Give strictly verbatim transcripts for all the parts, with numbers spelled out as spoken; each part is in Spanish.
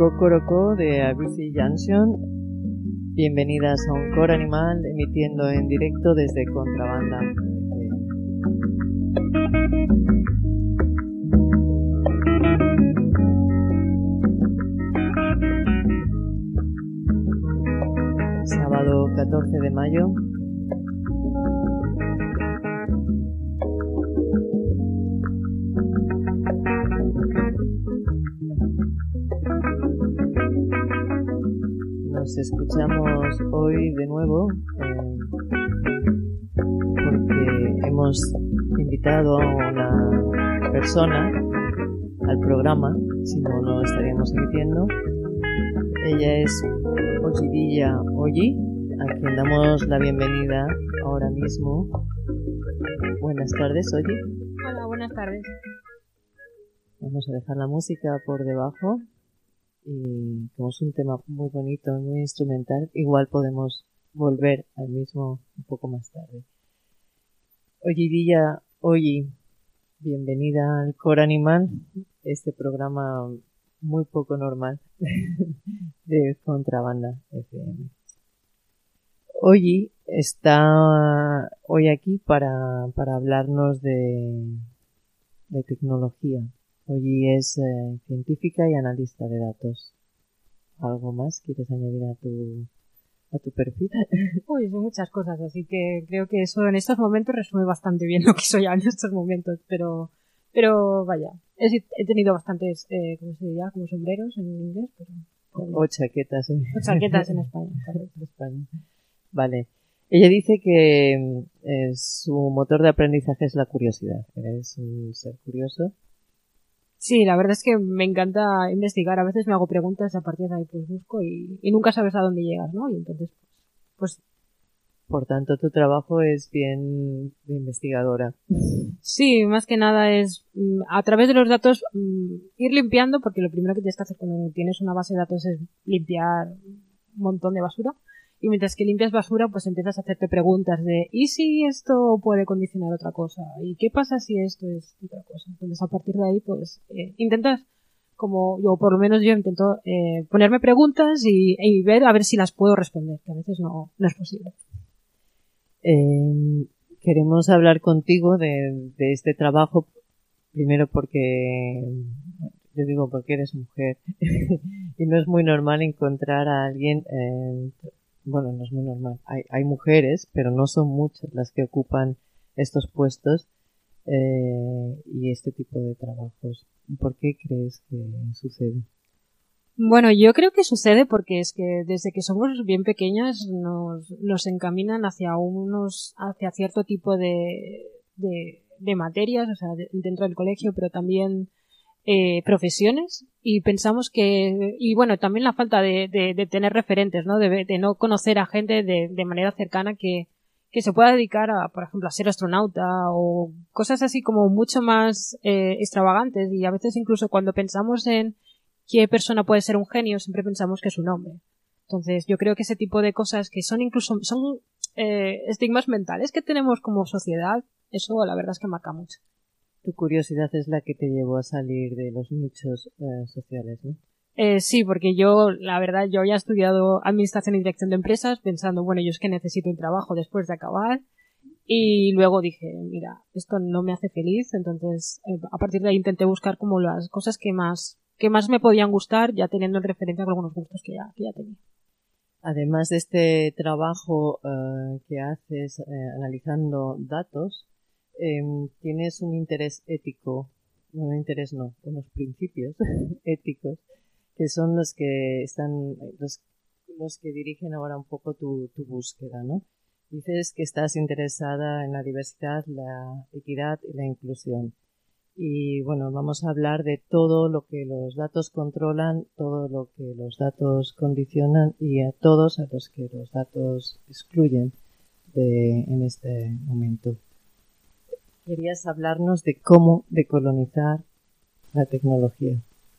Cocorocó de Agusi Junction. Bienvenidas a Un Cor Animal, emitiendo en directo desde Contrabanda. Sábado catorce de mayo. Nos escuchamos hoy de nuevo eh, porque hemos invitado a una persona al programa, si no, no lo estaríamos emitiendo. Ella es Oyidilla Oyi, a quien damos la bienvenida ahora mismo. Buenas tardes, Oyi. Hola, buenas tardes. Vamos a dejar la música por debajo. Y como es un tema muy bonito, muy instrumental, igual podemos volver al mismo un poco más tarde. Oyidilla Oyi, bienvenida al Cor Animal, este programa muy poco normal de Contrabanda F M. Oyi está hoy aquí para, para hablarnos de, de tecnología. Oyi es eh, científica y analista de datos. ¿Algo más quieres añadir a tu a tu perfil? Uy, son muchas cosas, así que creo que eso en estos momentos resume bastante bien lo que soy en estos momentos, pero pero vaya, he, he tenido bastantes, eh, ¿cómo se diría? Como sombreros en inglés, pero... pero o chaquetas. ¿eh? O chaquetas en España, en España. Vale. Ella dice que eh, su motor de aprendizaje es la curiosidad. Es un ser curioso. Sí, la verdad es que me encanta investigar. A veces me hago preguntas y a partir de ahí pues busco y, y nunca sabes a dónde llegas, ¿no? Y entonces, pues... Por tanto, tu trabajo es bien de investigadora. Sí, más que nada es a través de los datos ir limpiando, porque lo primero que tienes que hacer cuando tienes una base de datos es limpiar un montón de basura. Y mientras que limpias basura, pues empiezas a hacerte preguntas de ¿y si esto puede condicionar otra cosa? ¿Y qué pasa si esto es otra cosa? Entonces, a partir de ahí, pues eh, intentas, como yo, por lo menos yo intento eh, ponerme preguntas y, y ver a ver si las puedo responder, que a veces no, no es posible. Eh, queremos hablar contigo de, de este trabajo, primero porque, yo digo porque eres mujer, y no es muy normal encontrar a alguien... Eh, bueno, no es muy normal. Hay, hay mujeres, pero no son muchas las que ocupan estos puestos eh, y este tipo de trabajos. ¿Por qué crees que sucede? Bueno, yo creo que sucede porque es que desde que somos bien pequeñas nos, nos encaminan hacia unos, hacia cierto tipo de, de, de materias, o sea, de, dentro del colegio, pero también Eh, profesiones y pensamos que y bueno también la falta de, de, de tener referentes, ¿no? De, de no conocer a gente de, de manera cercana que, que se pueda dedicar a, por ejemplo, a ser astronauta o cosas así como mucho más eh, extravagantes, y a veces incluso cuando pensamos en qué persona puede ser un genio siempre pensamos que es un hombre. Entonces yo creo que ese tipo de cosas que son incluso son eh, estigmas mentales que tenemos como sociedad, eso la verdad es que marca mucho. Tu curiosidad es la que te llevó a salir de los nichos eh, sociales, ¿no? Eh, sí, porque yo, la verdad, yo había estudiado Administración y Dirección de Empresas pensando, bueno, yo es que necesito un trabajo después de acabar, y luego dije, mira, esto no me hace feliz, entonces eh, a partir de ahí intenté buscar como las cosas que más que más me podían gustar, ya teniendo en referencia algunos gustos que ya, que ya tenía. Además de este trabajo eh, que haces eh, analizando datos, eh, tienes un interés ético, no un interés no, unos principios éticos que son los que están, los, los que dirigen ahora un poco tu, tu búsqueda, ¿no? Dices que estás interesada en la diversidad, la equidad y la inclusión. Y bueno, vamos a hablar de todo lo que los datos controlan, todo lo que los datos condicionan y a todos a los que los datos excluyen de, en este momento. Querías hablarnos de cómo decolonizar la tecnología.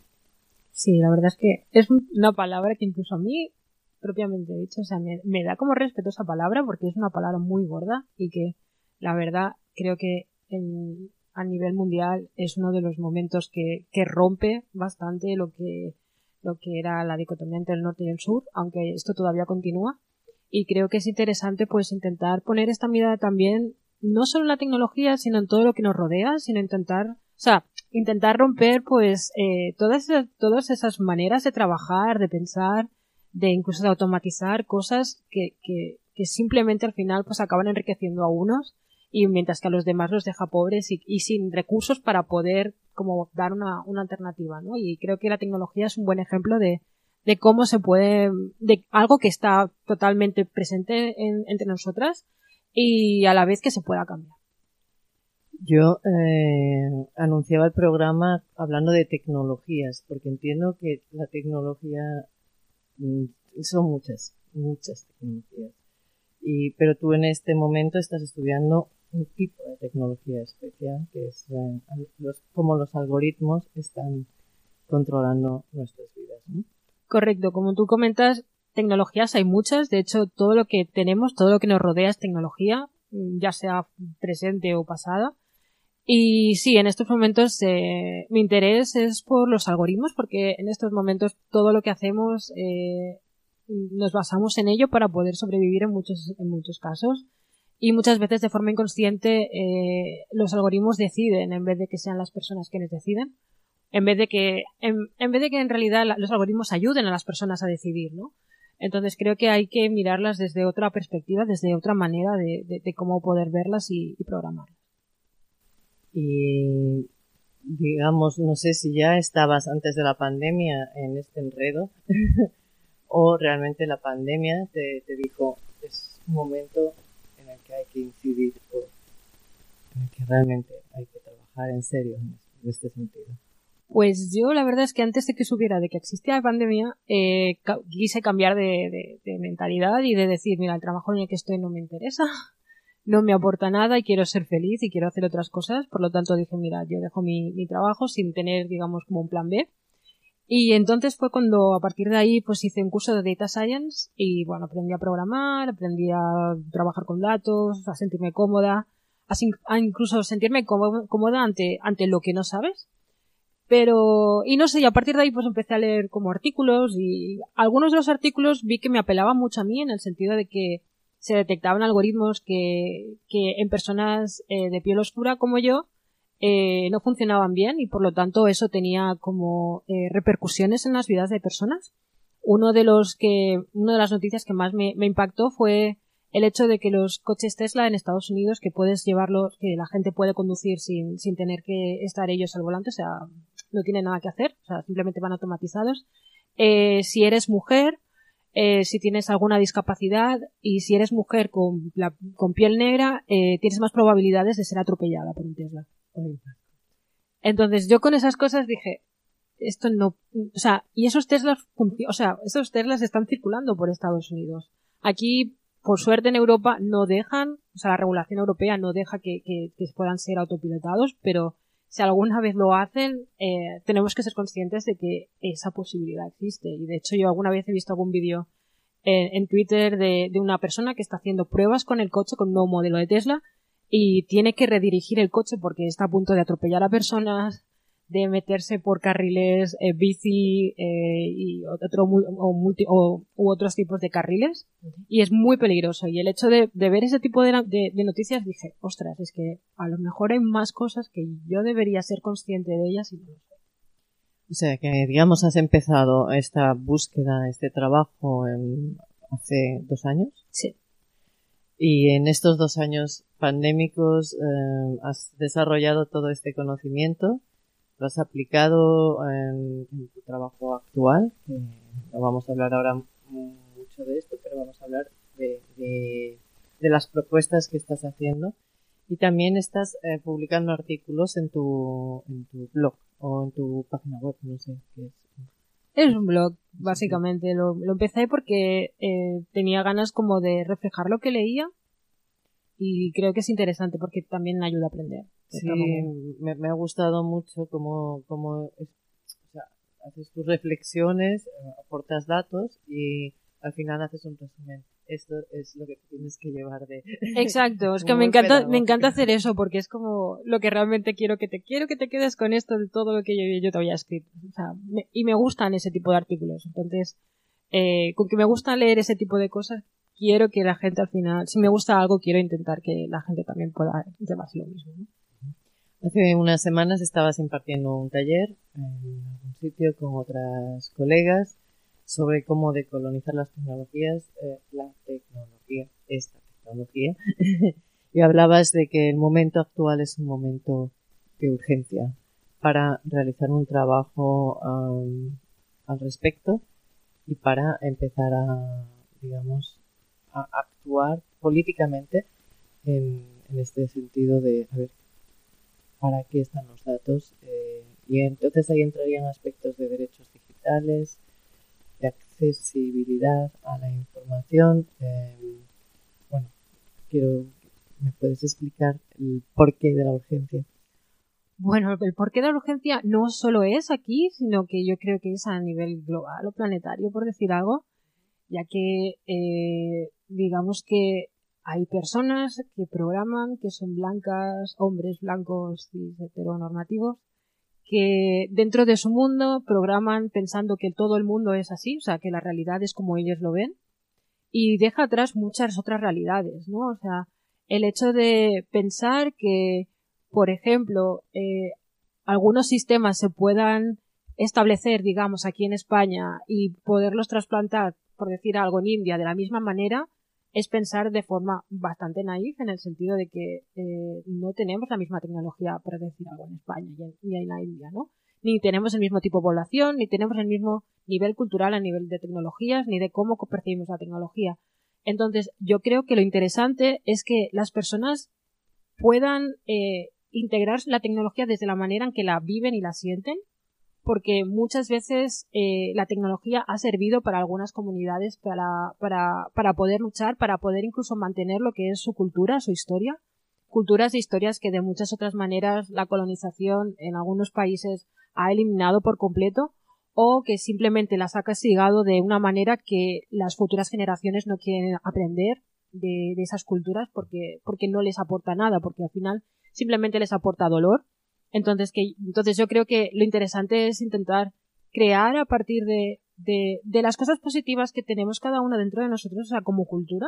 Sí, la verdad es que es una palabra que incluso a mí, propiamente dicho, o sea, me, me da como respeto esa palabra porque es una palabra muy gorda y que, la verdad, creo que en, a nivel mundial es uno de los momentos que, que rompe bastante lo que lo que era la dicotomía entre el norte y el sur, aunque esto todavía continúa. Y creo que es interesante pues intentar poner esta mirada también, no solo en la tecnología, sino en todo lo que nos rodea, sino intentar, o sea, intentar romper pues eh, todas, esas, todas esas maneras de trabajar, de pensar, de incluso de automatizar cosas que, que, que simplemente al final pues acaban enriqueciendo a unos y mientras que a los demás los deja pobres y, y sin recursos para poder como dar una, una alternativa, ¿no? Y creo que la tecnología es un buen ejemplo de, de cómo se puede, de algo que está totalmente presente en, entre nosotras y a la vez que se pueda cambiar. Yo eh, anunciaba el programa hablando de tecnologías, porque entiendo que la tecnología mm, son muchas, muchas tecnologías. Y, pero tú en este momento estás estudiando un tipo de tecnología especial, que es eh, los, cómo los algoritmos están controlando nuestras vidas, ¿no? Correcto, como tú comentas, tecnologías hay muchas, de hecho todo lo que tenemos, todo lo que nos rodea es tecnología, ya sea presente o pasada. Y sí, en estos momentos eh, mi interés es por los algoritmos, porque en estos momentos todo lo que hacemos eh, nos basamos en ello para poder sobrevivir en muchos, en muchos casos. Y muchas veces de forma inconsciente eh, los algoritmos deciden en vez de que sean las personas quienes deciden. En vez de que, en, en vez de que en realidad la, los algoritmos ayuden a las personas a decidir, ¿no? Entonces creo que hay que mirarlas desde otra perspectiva, desde otra manera de, de, de cómo poder verlas y, y programarlas. Y digamos, no sé si ya estabas antes de la pandemia en este enredo o realmente la pandemia te, te dijo es un momento en el que hay que incidir o en el que realmente hay que trabajar en serio en este sentido. Pues yo la verdad es que antes de que supiera de que existía la pandemia, eh, ca- quise cambiar de, de, de mentalidad y de decir, mira, el trabajo en el que estoy no me interesa, no me aporta nada y quiero ser feliz y quiero hacer otras cosas. Por lo tanto dije, mira, yo dejo mi, mi trabajo sin tener, digamos, como un plan B. Y entonces fue cuando a partir de ahí pues hice un curso de Data Science y bueno, aprendí a programar, aprendí a trabajar con datos, a sentirme cómoda, a, sin- a incluso sentirme cómo- cómoda ante, ante lo que no sabes. Pero, y no sé, y a partir de ahí pues empecé a leer como artículos y algunos de los artículos vi que me apelaban mucho a mí en el sentido de que se detectaban algoritmos que, que en personas eh, de piel oscura como yo eh, no funcionaban bien y por lo tanto eso tenía como eh, repercusiones en las vidas de personas. Uno de los que, una de las noticias que más me, me impactó fue el hecho de que los coches Tesla en Estados Unidos, que puedes llevarlos, que la gente puede conducir sin, sin tener que estar ellos al volante, o sea, no tienen nada que hacer, o sea, simplemente van automatizados. Eh, si eres mujer, eh, si tienes alguna discapacidad y si eres mujer con, la, con piel negra, eh, tienes más probabilidades de ser atropellada por un Tesla. Entonces yo con esas cosas dije, esto no, o sea, y esos Teslas, o sea, esos Teslas están circulando por Estados Unidos. Aquí, por suerte en Europa no dejan, o sea, la regulación europea no deja que, que, que puedan ser autopilotados, pero si alguna vez lo hacen, eh, tenemos que ser conscientes de que esa posibilidad existe. Y de hecho yo alguna vez he visto algún vídeo en, en Twitter de, de una persona que está haciendo pruebas con el coche, con un nuevo modelo de Tesla, y tiene que redirigir el coche porque está a punto de atropellar a personas, de meterse por carriles eh, bici eh, y otro o, multi, o u otros tipos de carriles y es muy peligroso y el hecho de, de ver ese tipo de, de, de noticias dije, ostras, es que a lo mejor hay más cosas que yo debería ser consciente de ellas y no lo sé. O sea que digamos has empezado esta búsqueda, este trabajo en, hace dos años. Sí. Y en estos dos años pandémicos eh, has desarrollado todo este conocimiento. Lo has aplicado en, en tu trabajo actual, que no vamos a hablar ahora mucho de esto, pero vamos a hablar de, de, de las propuestas que estás haciendo. Y también estás eh, publicando artículos en tu, en tu blog o en tu página web, no sé qué es. Es un blog, básicamente. Lo, lo empecé porque eh, tenía ganas como de reflejar lo que leía y creo que es interesante porque también ayuda a aprender. Sí, me, me ha gustado mucho cómo, cómo es, o sea, haces tus reflexiones, aportas datos y al final haces un resumen. Esto es lo que tienes que llevar de... Exacto, es que me encanta, me encanta hacer eso porque es como lo que realmente quiero que te quiero que te quedes con esto de todo lo que yo, yo te había escrito. O sea, me, y me gustan ese tipo de artículos. Entonces, eh, con que me gusta leer ese tipo de cosas, quiero que la gente al final, si me gusta algo, quiero intentar que la gente también pueda llevarse lo mismo, ¿no? Hace unas semanas estabas impartiendo un taller en algún sitio con otras colegas sobre cómo decolonizar las tecnologías, eh, la tecnología, esta tecnología, y hablabas de que el momento actual es un momento de urgencia para realizar un trabajo um, al respecto y para empezar a, digamos, a actuar políticamente en, en este sentido de, a ver, ¿para qué están los datos? Eh, y entonces ahí entrarían aspectos de derechos digitales, de accesibilidad a la información. Eh, bueno, quiero, ¿me puedes explicar el porqué de la urgencia? Bueno, el porqué de la urgencia no solo es aquí, sino que yo creo que es a nivel global o planetario, por decir algo, ya que eh, digamos que hay personas que programan, que son blancas, hombres blancos cis heteronormativos, que dentro de su mundo programan pensando que todo el mundo es así, o sea, que la realidad es como ellos lo ven, y deja atrás muchas otras realidades, ¿no? O sea, el hecho de pensar que, por ejemplo, eh, algunos sistemas se puedan establecer, digamos, aquí en España y poderlos trasplantar, por decir algo, en India de la misma manera, es pensar de forma bastante naif en el sentido de que eh, no tenemos la misma tecnología, por decir algo, en España y en, y en la India, ¿no? Ni tenemos el mismo tipo de población, ni tenemos el mismo nivel cultural a nivel de tecnologías, ni de cómo percibimos la tecnología. Entonces, yo creo que lo interesante es que las personas puedan eh, integrar la tecnología desde la manera en que la viven y la sienten, porque muchas veces eh, la tecnología ha servido para algunas comunidades para, para, para poder luchar, para poder incluso mantener lo que es su cultura, su historia. Culturas e historias que de muchas otras maneras la colonización en algunos países ha eliminado por completo o que simplemente las ha castigado de una manera que las futuras generaciones no quieren aprender de, de esas culturas porque, porque no les aporta nada, porque al final simplemente les aporta dolor. Entonces, que, entonces yo creo que lo interesante es intentar crear a partir de, de, de las cosas positivas que tenemos cada uno dentro de nosotros, o sea, como cultura,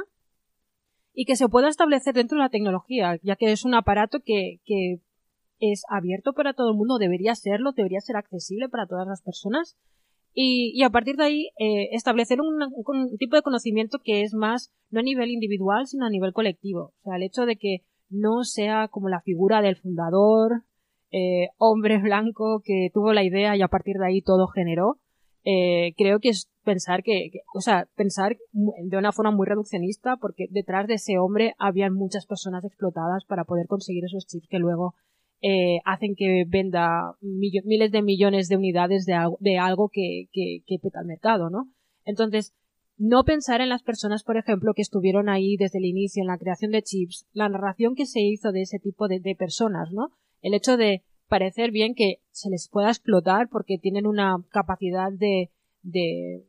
y que se pueda establecer dentro de la tecnología, ya que es un aparato que, que es abierto para todo el mundo, debería serlo, debería ser accesible para todas las personas, y, y a partir de ahí eh, establecer un, un tipo de conocimiento que es más, no a nivel individual, sino a nivel colectivo. O sea, el hecho de que no sea como la figura del fundador, eh, hombre blanco que tuvo la idea y a partir de ahí todo generó, eh, creo que es pensar que, que, o sea, pensar de una forma muy reduccionista porque detrás de ese hombre habían muchas personas explotadas para poder conseguir esos chips que luego eh, hacen que venda mill- miles de millones de unidades de algo, de algo que, que, que peta el mercado, ¿no? Entonces, no pensar en las personas, por ejemplo, que estuvieron ahí desde el inicio en la creación de chips, la narración que se hizo de ese tipo de, de personas, ¿no? El hecho de parecer bien que se les pueda explotar porque tienen una capacidad de, de,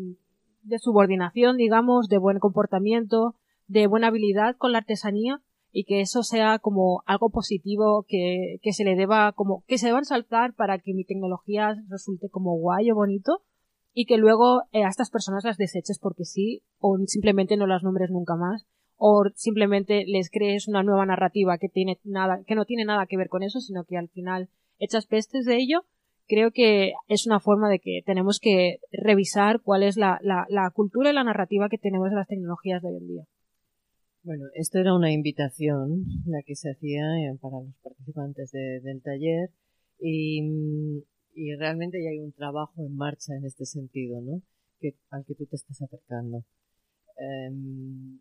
de subordinación, digamos, de buen comportamiento, de buena habilidad con la artesanía y que eso sea como algo positivo que, que se le deba como, que se deban saltar para que mi tecnología resulte como guay o bonito y que luego eh, a estas personas las deseches porque sí o simplemente no las nombres nunca más o simplemente les crees una nueva narrativa que tiene nada, que no tiene nada que ver con eso, sino que al final echas pestes de ello. Creo que es una forma de que tenemos que revisar cuál es la, la, la cultura y la narrativa que tenemos de las tecnologías de hoy en día. Bueno, esto era una invitación la que se hacía para los participantes de, del taller y, y realmente ya hay un trabajo en marcha en este sentido, ¿no? Que, al que tú te estás acercando. Um,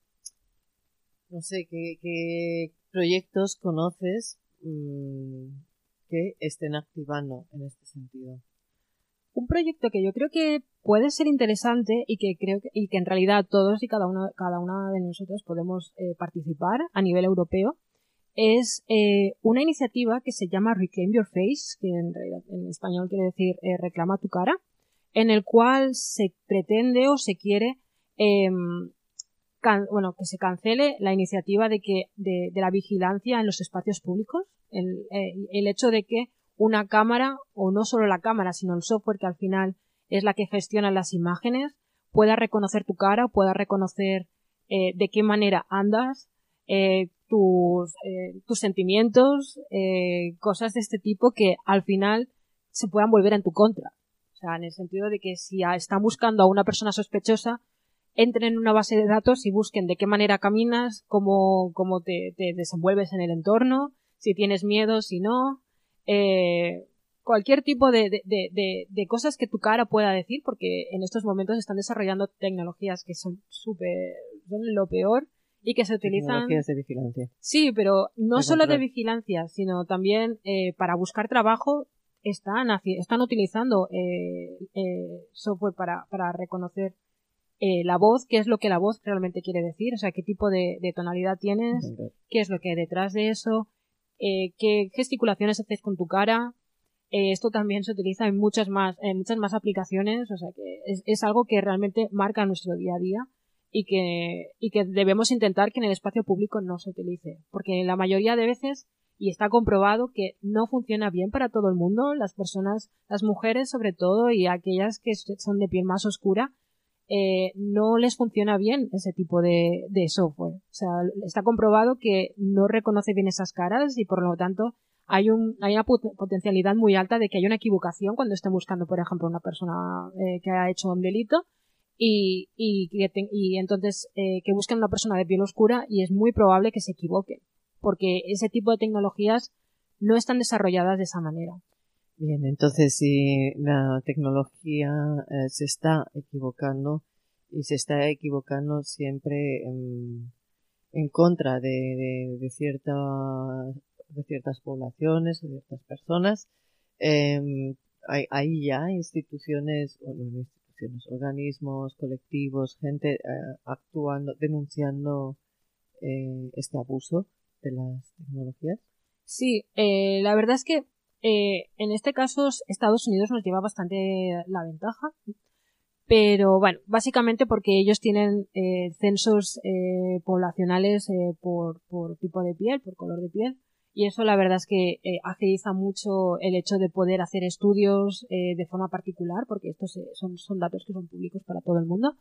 no sé, ¿qué, qué proyectos conoces um, que estén activando en este sentido? Un proyecto que yo creo que puede ser interesante y que creo que, y que en realidad todos y cada uno, cada una de nosotros podemos eh, participar a nivel europeo es eh, una iniciativa que se llama Reclaim Your Face, que en realidad en español quiere decir eh, reclama tu cara. en el cual se pretende o se quiere eh, can, bueno, que se cancele la iniciativa de que de, de la vigilancia en los espacios públicos, el, el, el hecho de que una cámara, o no solo la cámara, sino el software que al final es la que gestiona las imágenes, pueda reconocer tu cara, pueda reconocer eh, de qué manera andas, eh, tus, eh, tus sentimientos, eh, cosas de este tipo que al final se puedan volver en tu contra. O sea, en el sentido de que si están buscando a una persona sospechosa, entren en una base de datos y busquen de qué manera caminas, cómo, cómo te, te desenvuelves en el entorno, si tienes miedo, si no, eh, cualquier tipo de, de, de, de cosas que tu cara pueda decir, porque en estos momentos están desarrollando tecnologías que son súper, son lo peor y que se utilizan... Tecnologías de vigilancia. Sí, pero no de solo control. de vigilancia, sino también eh, para buscar trabajo están, están utilizando eh, eh, software para, para reconocer Eh, la voz, qué es lo que la voz realmente quiere decir, o sea, qué tipo de, de tonalidad tienes, Okay. qué es lo que hay detrás de eso, eh, qué gesticulaciones haces con tu cara. Eh, esto también se utiliza en muchas más, en muchas más aplicaciones, o sea, que es, es algo que realmente marca nuestro día a día y que, y que debemos intentar que en el espacio público no se utilice, porque la mayoría de veces, y está comprobado que no funciona bien para todo el mundo, las personas, las mujeres sobre todo, y aquellas que son de piel más oscura, Eh, no les funciona bien ese tipo de, de software. O sea, está comprobado que no reconoce bien esas caras y por lo tanto hay, un, hay una pot- potencialidad muy alta de que haya una equivocación cuando estén buscando, por ejemplo, una persona eh, que ha hecho un delito y, y, que te- y entonces eh, que busquen una persona de piel oscura y es muy probable que se equivoquen porque ese tipo de tecnologías no están desarrolladas de esa manera. Bien, entonces si la tecnología eh, se está equivocando y se está equivocando siempre en, en contra de, de, de, cierta, de ciertas poblaciones, de ciertas personas, eh, hay, hay ya instituciones, o no instituciones, organismos, colectivos, gente eh, actuando, denunciando eh, este abuso de las tecnologías. Sí, eh, la verdad es que eh, en este caso Estados Unidos nos lleva bastante la ventaja, pero bueno, básicamente porque ellos tienen eh, censos eh, poblacionales eh, por, por tipo de piel, por color de piel, y eso la verdad es que eh, agiliza mucho el hecho de poder hacer estudios eh, de forma particular, porque estos eh, son, son datos que son públicos para todo el mundo.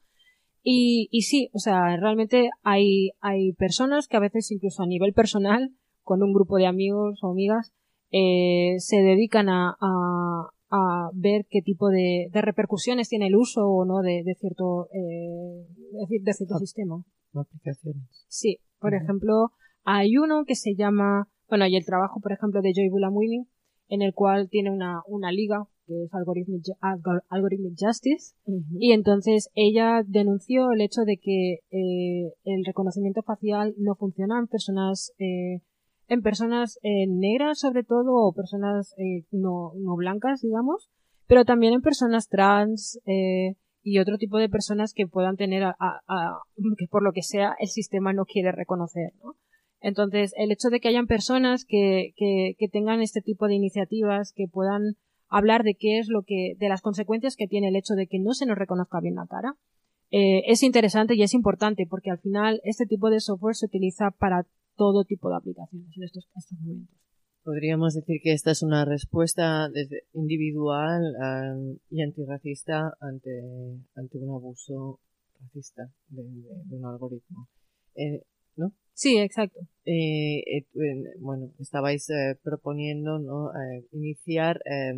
Y, y sí, o sea, realmente hay, hay personas que a veces incluso a nivel personal, con un grupo de amigos o amigas, eh, se dedican a, a, a ver qué tipo de, de repercusiones tiene el uso o no de, de cierto, eh, de, de cierto Ah, sistema. Aplicaciones. Sí, por Uh-huh. ejemplo, hay uno que se llama, bueno, hay el trabajo, por ejemplo, de Joy Bulamwini, en el cual tiene una, una liga que es Algorithmic, Algorithmic Justice, uh-huh. Y entonces ella denunció el hecho de que eh, el reconocimiento facial no funciona en personas eh, en personas eh, negras sobre todo o personas eh, no, no blancas, digamos, pero también en personas trans eh, y otro tipo de personas que puedan tener a, a, a, que por lo que sea el sistema no quiere reconocer, ¿no? Entonces, el hecho de que hayan personas que, que, que tengan este tipo de iniciativas, que puedan hablar de qué es lo que, de las consecuencias que tiene el hecho de que no se nos reconozca bien la cara, eh, es interesante y es importante porque al final este tipo de software se utiliza para todo tipo de aplicaciones en estos, estos momentos. Podríamos decir que esta es una respuesta desde individual um, y antirracista ante, ante un abuso racista de, de, de un algoritmo. Eh, ¿No? Sí, exacto. Eh, eh, bueno, estabais eh, proponiendo, ¿no? Eh, iniciar eh,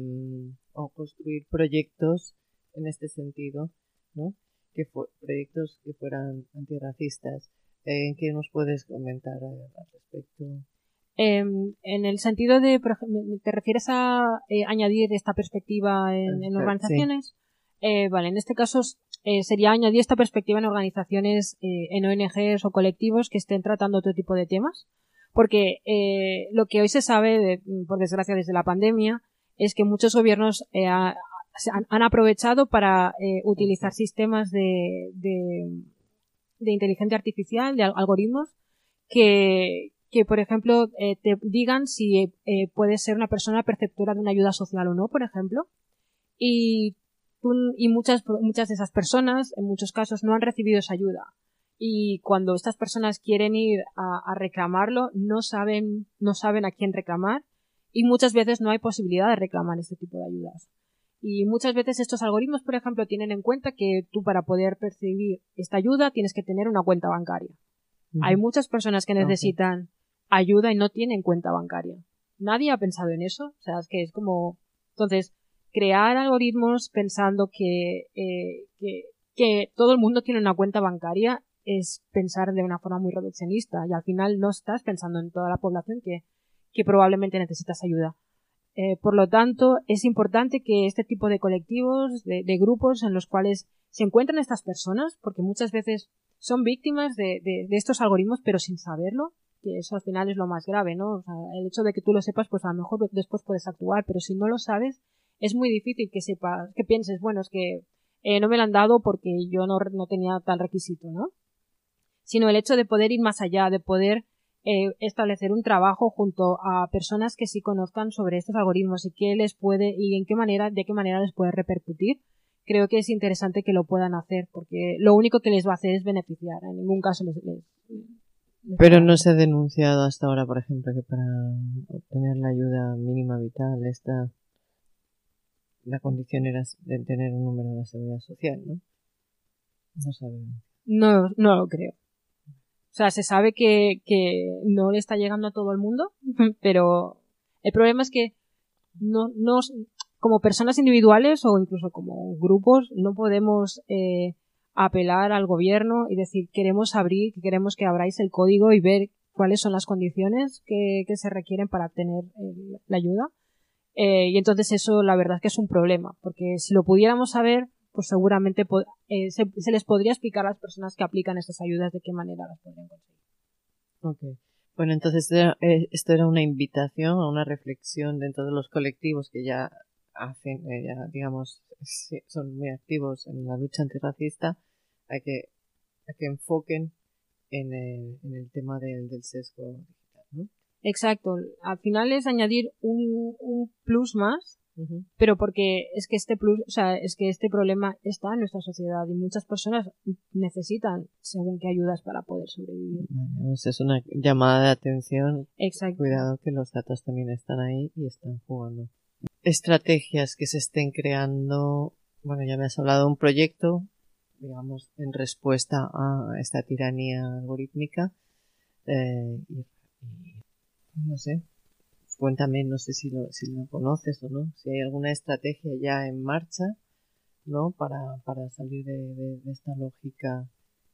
o construir proyectos en este sentido, ¿no? Que fue, proyectos que fueran antirracistas. Eh, ¿Qué nos puedes comentar eh, al respecto? Eh, en el sentido de, ¿te refieres a eh, añadir esta perspectiva en, en organizaciones? Sí. Eh, vale, en este caso eh, sería añadir esta perspectiva en organizaciones, eh, en O N Ges o colectivos que estén tratando otro tipo de temas. Porque eh, lo que hoy se sabe, de, por desgracia desde la pandemia, es que muchos gobiernos eh, ha, han, han aprovechado para eh, utilizar okay. sistemas de, de, de inteligencia artificial, de algoritmos, que que, por ejemplo, eh, te digan si eh, puedes ser una persona perceptora de una ayuda social o no, por ejemplo. Y tú, y muchas, muchas de esas personas, en muchos casos, no han recibido esa ayuda. Y cuando estas personas quieren ir a, a reclamarlo, no saben, no saben a quién reclamar, y muchas veces no hay posibilidad de reclamar este tipo de ayudas. Y muchas veces estos algoritmos, por ejemplo, tienen en cuenta que tú para poder percibir esta ayuda tienes que tener una cuenta bancaria. Uh-huh. Hay muchas personas que necesitan okay. ayuda y no tienen cuenta bancaria. Nadie ha pensado en eso. O sea, es que es como... Entonces, crear algoritmos pensando que, eh, que, que todo el mundo tiene una cuenta bancaria es pensar de una forma muy reduccionista y al final no estás pensando en toda la población que, que probablemente necesitas ayuda. Eh, por lo tanto, es importante que este tipo de colectivos, de, de grupos en los cuales se encuentran estas personas, porque muchas veces son víctimas de, de, de estos algoritmos, pero sin saberlo, que eso al final es lo más grave, ¿no? O sea, el hecho de que tú lo sepas, pues a lo mejor después puedes actuar, pero si no lo sabes, es muy difícil que sepas, que pienses, bueno, es que eh, no me lo han dado porque yo no, no tenía tal requisito, ¿no? Sino el hecho de poder ir más allá, de poder eh, establecer un trabajo junto a personas que sí conozcan sobre estos algoritmos y qué les puede y en qué manera, de qué manera les puede repercutir. Creo que es interesante que lo puedan hacer, porque lo único que les va a hacer es beneficiar. En ningún caso les, les, les Pero no se ha denunciado hasta ahora, por ejemplo, que para obtener la ayuda mínima vital esta la condición era de tener un número de la seguridad social, ¿no? No sabemos. No, no lo creo. O sea, se sabe que, que no le está llegando a todo el mundo, pero el problema es que no, no, como personas individuales o incluso como grupos no podemos eh, apelar al gobierno y decir queremos abrir, queremos que abráis el código y ver cuáles son las condiciones que, que se requieren para obtener eh, la ayuda. Eh, y entonces eso la verdad es que es un problema, porque si lo pudiéramos saber, pues seguramente eh, se, se les podría explicar a las personas que aplican estas ayudas de qué manera las podrían conseguir. Okay. Bueno, entonces eh, esto era una invitación a una reflexión dentro de los colectivos que ya hacen, eh, ya digamos, son muy activos en la lucha antirracista, a que, a que enfoquen en el, en el tema del, del sesgo digital, ¿no? Exacto. Al final es añadir un, un plus más, uh-huh. pero porque es que este plus, o sea, es que este problema está en nuestra sociedad y muchas personas necesitan según qué ayudas para poder sobrevivir. Bueno, es una llamada de atención. Exacto. Cuidado que los datos también están ahí y están jugando. Estrategias que se estén creando. Bueno, ya me has hablado de un proyecto, digamos, en respuesta a esta tiranía algorítmica. Eh, y, y no sé, cuéntame, no sé si lo, si lo conoces o no, si hay alguna estrategia ya en marcha, ¿no? Para, para salir de, de, de esta lógica.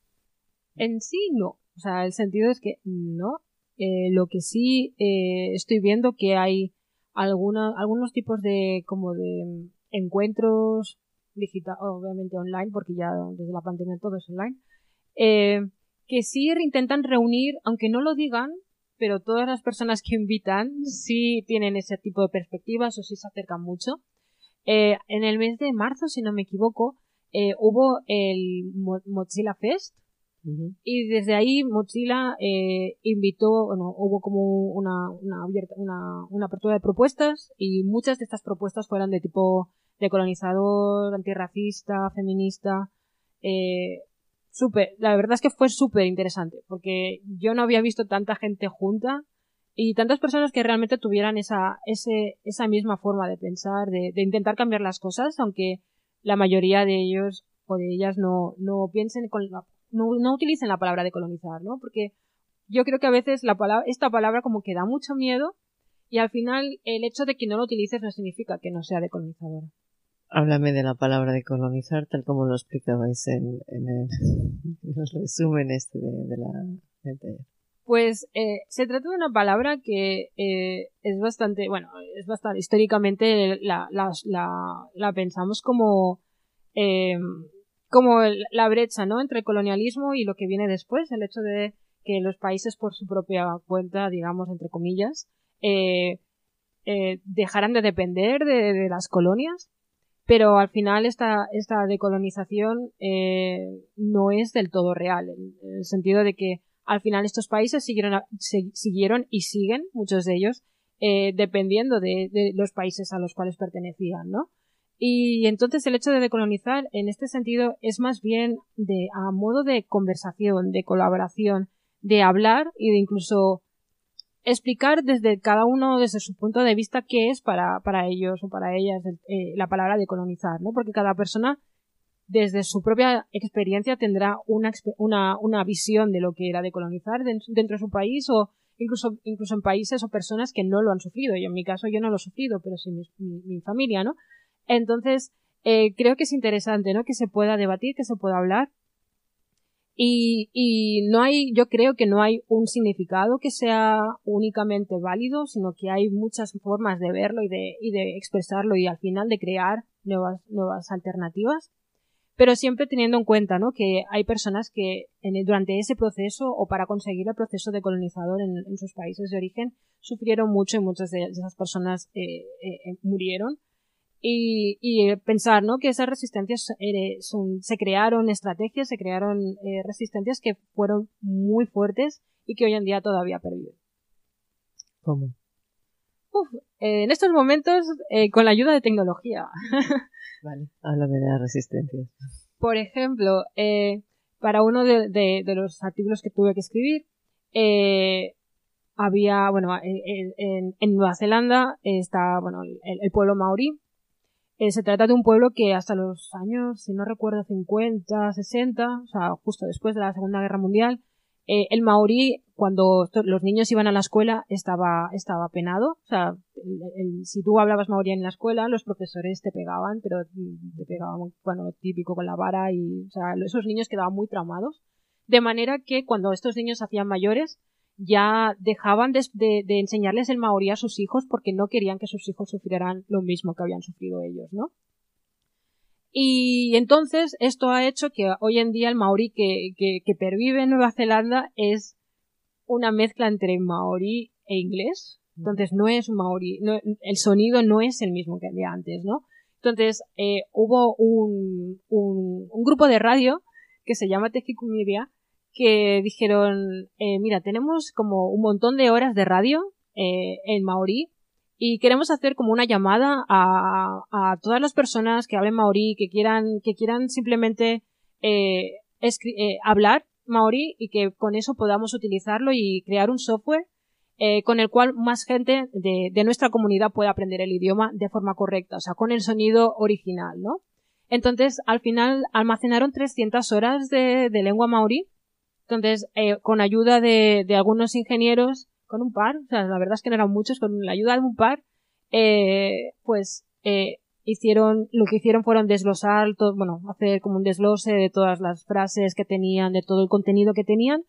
En sí, no. O sea, el sentido es que no. Eh, lo que sí eh, estoy viendo que hay alguna, algunos tipos de, como de encuentros digital, obviamente online, porque ya desde la pandemia todo es online, eh, que sí intentan reunir, aunque no lo digan, pero todas las personas que invitan sí tienen ese tipo de perspectivas o sí se acercan mucho. Eh, en el mes de marzo, si no me equivoco, eh, hubo el Mo- Mozilla Fest, uh-huh. y desde ahí Mozilla eh, invitó, bueno, hubo como una, una, abierta, una, una apertura de propuestas y muchas de estas propuestas fueron de tipo decolonizador, antirracista, feminista, eh, Súper, la verdad es que fue súper interesante, porque yo no había visto tanta gente junta y tantas personas que realmente tuvieran esa, ese, esa misma forma de pensar, de, de intentar cambiar las cosas, aunque la mayoría de ellos o de ellas no, no piensen con la, no, no utilicen la palabra decolonizar, ¿no? Porque yo creo que a veces la palabra, esta palabra como que da mucho miedo y al final el hecho de que no lo utilices no significa que no sea decolonizadora. Háblame de la palabra decolonizar, tal como lo explicabais en, en, el, en el resumen este de, de la del taller. Pues eh, se trata de una palabra que eh, es bastante, bueno, es bastante, históricamente la, la, la, la pensamos como, eh, como el, la brecha, ¿no? Entre el colonialismo y lo que viene después, el hecho de que los países por su propia cuenta, digamos, entre comillas, eh, eh, dejaran de depender de, de las colonias. Pero al final esta, esta decolonización eh, no es del todo real, en, en el sentido de que al final estos países siguieron, a, se, siguieron y siguen, muchos de ellos, eh, dependiendo de, de los países a los cuales pertenecían, ¿no? Y entonces el hecho de decolonizar en este sentido es más bien de a modo de conversación, de colaboración, de hablar y de incluso explicar desde cada uno, desde su punto de vista, qué es para, para ellos o para ellas eh, la palabra decolonizar, ¿no? Porque cada persona, desde su propia experiencia, tendrá una, una, una visión de lo que era decolonizar dentro de su país o incluso, incluso en países o personas que no lo han sufrido. Y en mi caso yo no lo he sufrido, pero sí mi, mi, mi familia, ¿no? Entonces, eh, creo que es interesante, ¿no? Que se pueda debatir, que se pueda hablar. Y, y no hay, yo creo que no hay un significado que sea únicamente válido, sino que hay muchas formas de verlo y de, y de expresarlo y al final de crear nuevas, nuevas alternativas. Pero siempre teniendo en cuenta, ¿no? Que hay personas que en el, durante ese proceso o para conseguir el proceso decolonizador en, en sus países de origen sufrieron mucho y muchas de esas personas eh, eh, murieron. Y, y pensar, ¿no? Que esas resistencias eh, son, se crearon estrategias, se crearon eh, resistencias que fueron muy fuertes y que hoy en día todavía perviven. ¿Cómo? Uf, eh, en estos momentos, eh, con la ayuda de tecnología. Vale, háblame de las resistencias. Por ejemplo, eh, para uno de, de, de los artículos que tuve que escribir, eh, había, bueno, en, en, en Nueva Zelanda está, bueno, el, el pueblo maorí. Eh, se trata de un pueblo que hasta los años, si no recuerdo, cincuenta, sesenta, o sea, justo después de la Segunda Guerra Mundial, eh, el maorí, cuando los niños iban a la escuela, estaba, estaba penado. O sea, el, el, si tú hablabas maorí en la escuela, los profesores te pegaban, pero te pegaban, bueno, lo típico con la vara y, o sea, esos niños quedaban muy traumados. De manera que cuando estos niños se hacían mayores, ya dejaban de, de, de enseñarles el maorí a sus hijos porque no querían que sus hijos sufrieran lo mismo que habían sufrido ellos, ¿no? Y entonces esto ha hecho que hoy en día el maorí que, que, que pervive en Nueva Zelanda es una mezcla entre maorí e inglés. Entonces no es un maorí, no, el sonido no es el mismo que el de antes, ¿no? Entonces eh, hubo un, un, un grupo de radio que se llama Te Hikumiria, que dijeron, eh, mira, tenemos como un montón de horas de radio eh, en maorí y queremos hacer como una llamada a, a todas las personas que hablen maorí, que quieran, que quieran simplemente eh, eh, hablar maorí y que con eso podamos utilizarlo y crear un software eh, con el cual más gente de, de nuestra comunidad pueda aprender el idioma de forma correcta, o sea, con el sonido original, ¿no? Entonces, al final almacenaron trescientas horas de, de lengua maorí. Entonces, eh, con ayuda de, de algunos ingenieros, con un par, o sea, la verdad es que no eran muchos, con la ayuda de un par, eh, pues, eh, hicieron, lo que hicieron fueron desglosar, todo, bueno, hacer como un desglose de todas las frases que tenían, de todo el contenido que tenían,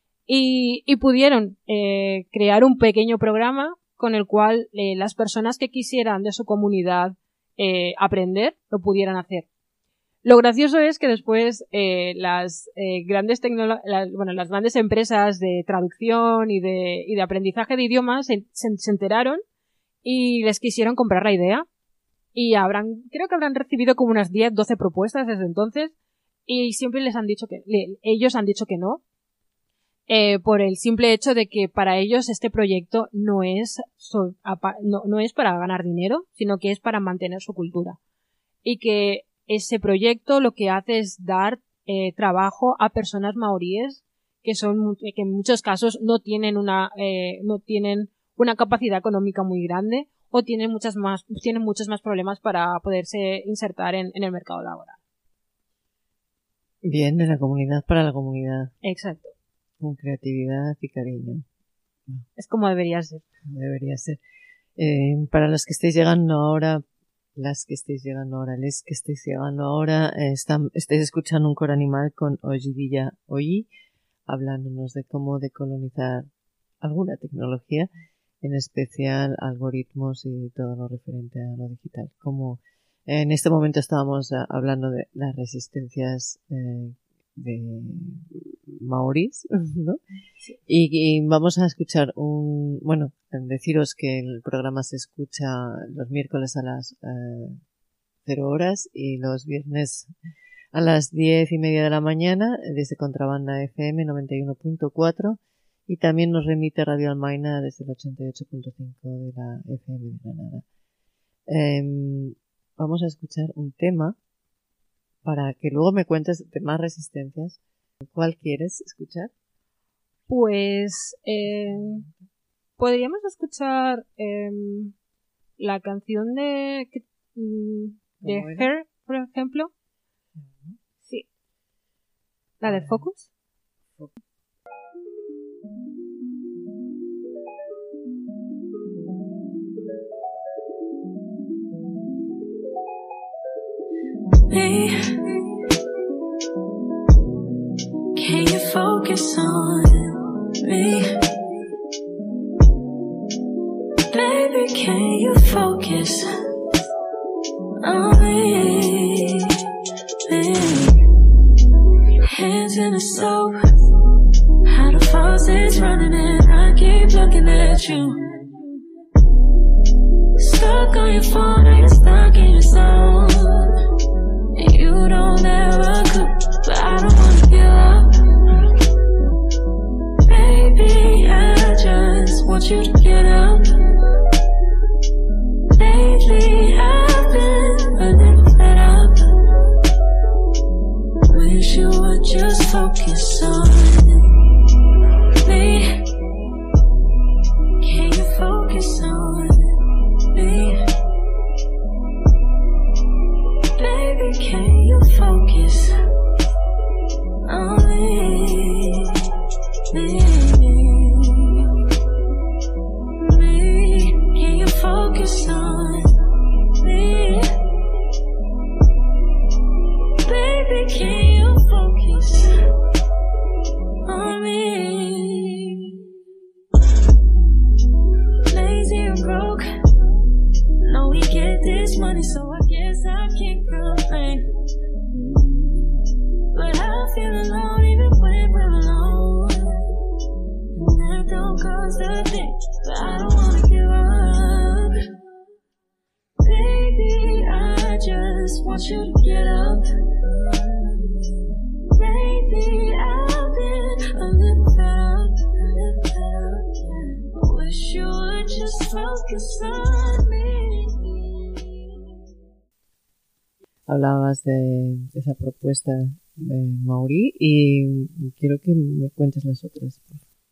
y, y pudieron, eh, crear un pequeño programa con el cual, eh, las personas que quisieran de su comunidad, eh, aprender, lo pudieran hacer. Lo gracioso es que después eh, las eh, grandes tecnolo- las, bueno, las grandes empresas de traducción y de, y de aprendizaje de idiomas se, se, se enteraron y les quisieron comprar la idea y habrán, creo que habrán recibido como unas diez, doce propuestas desde entonces y siempre les han dicho que, le, ellos han dicho que no, eh, por el simple hecho de que para ellos este proyecto no es, so, no, no es para ganar dinero, sino que es para mantener su cultura y que ese proyecto lo que hace es dar eh, trabajo a personas maoríes que son que en muchos casos no tienen una eh, no tienen una capacidad económica muy grande o tienen muchas más tienen muchos más problemas para poderse insertar en, en el mercado laboral. Bien, de la comunidad para la comunidad. Exacto. Con creatividad y cariño. Es como debería ser. Debería ser. Eh, para los que estéis llegando ahora, las que estéis llegando ahora, les que estéis llegando ahora, eh, están, estáis escuchando un coro animal con Ojidilla Oyi, hablándonos de cómo decolonizar alguna tecnología, en especial algoritmos y todo lo referente a lo digital. Como en este momento estábamos uh, hablando de las resistencias eh, de maorís, ¿no? Sí. Y, y vamos a escuchar un, bueno, deciros que el programa se escucha los miércoles a las eh, cero horas y los viernes a las diez y media de la mañana desde Contrabanda F M noventa y uno punto cuatro y también nos remite Radio Almaina desde el ochenta y ocho punto cinco de la F M de Granada. Eh, vamos a escuchar un tema para que luego me cuentes de más resistencias. ¿Cuál quieres escuchar? Pues eh, podríamos escuchar eh, la canción de, de Her, por ejemplo. Uh-huh. Sí. ¿La de Focus? Focus. Me, can you focus on me? Baby, can you focus on me? me? Hands in the soap, how the faucet's running and I keep looking at you. Stuck on your phone, or you're stuck in your zone. You don't ever cook, but I don't wanna give up. Baby, I just want you to get up. Lately, I've been a little fed up. Wish you would just focus on me. Can you focus on me? Baby, can you focus on me? Me, me, can you focus on me? Baby, can you focus on me? Lazy and broke, know we get this money, so I guess I can't complain. But I feel alone even when we're alone. And that don't cause a thing, but I don't wanna give up. Baby, I just want you to get up. Lately, I've been a little fed up, a little fed up, yeah. I wish you would just focus on me. Hablabas de esa propuesta de Mauri y quiero que me cuentes las otras.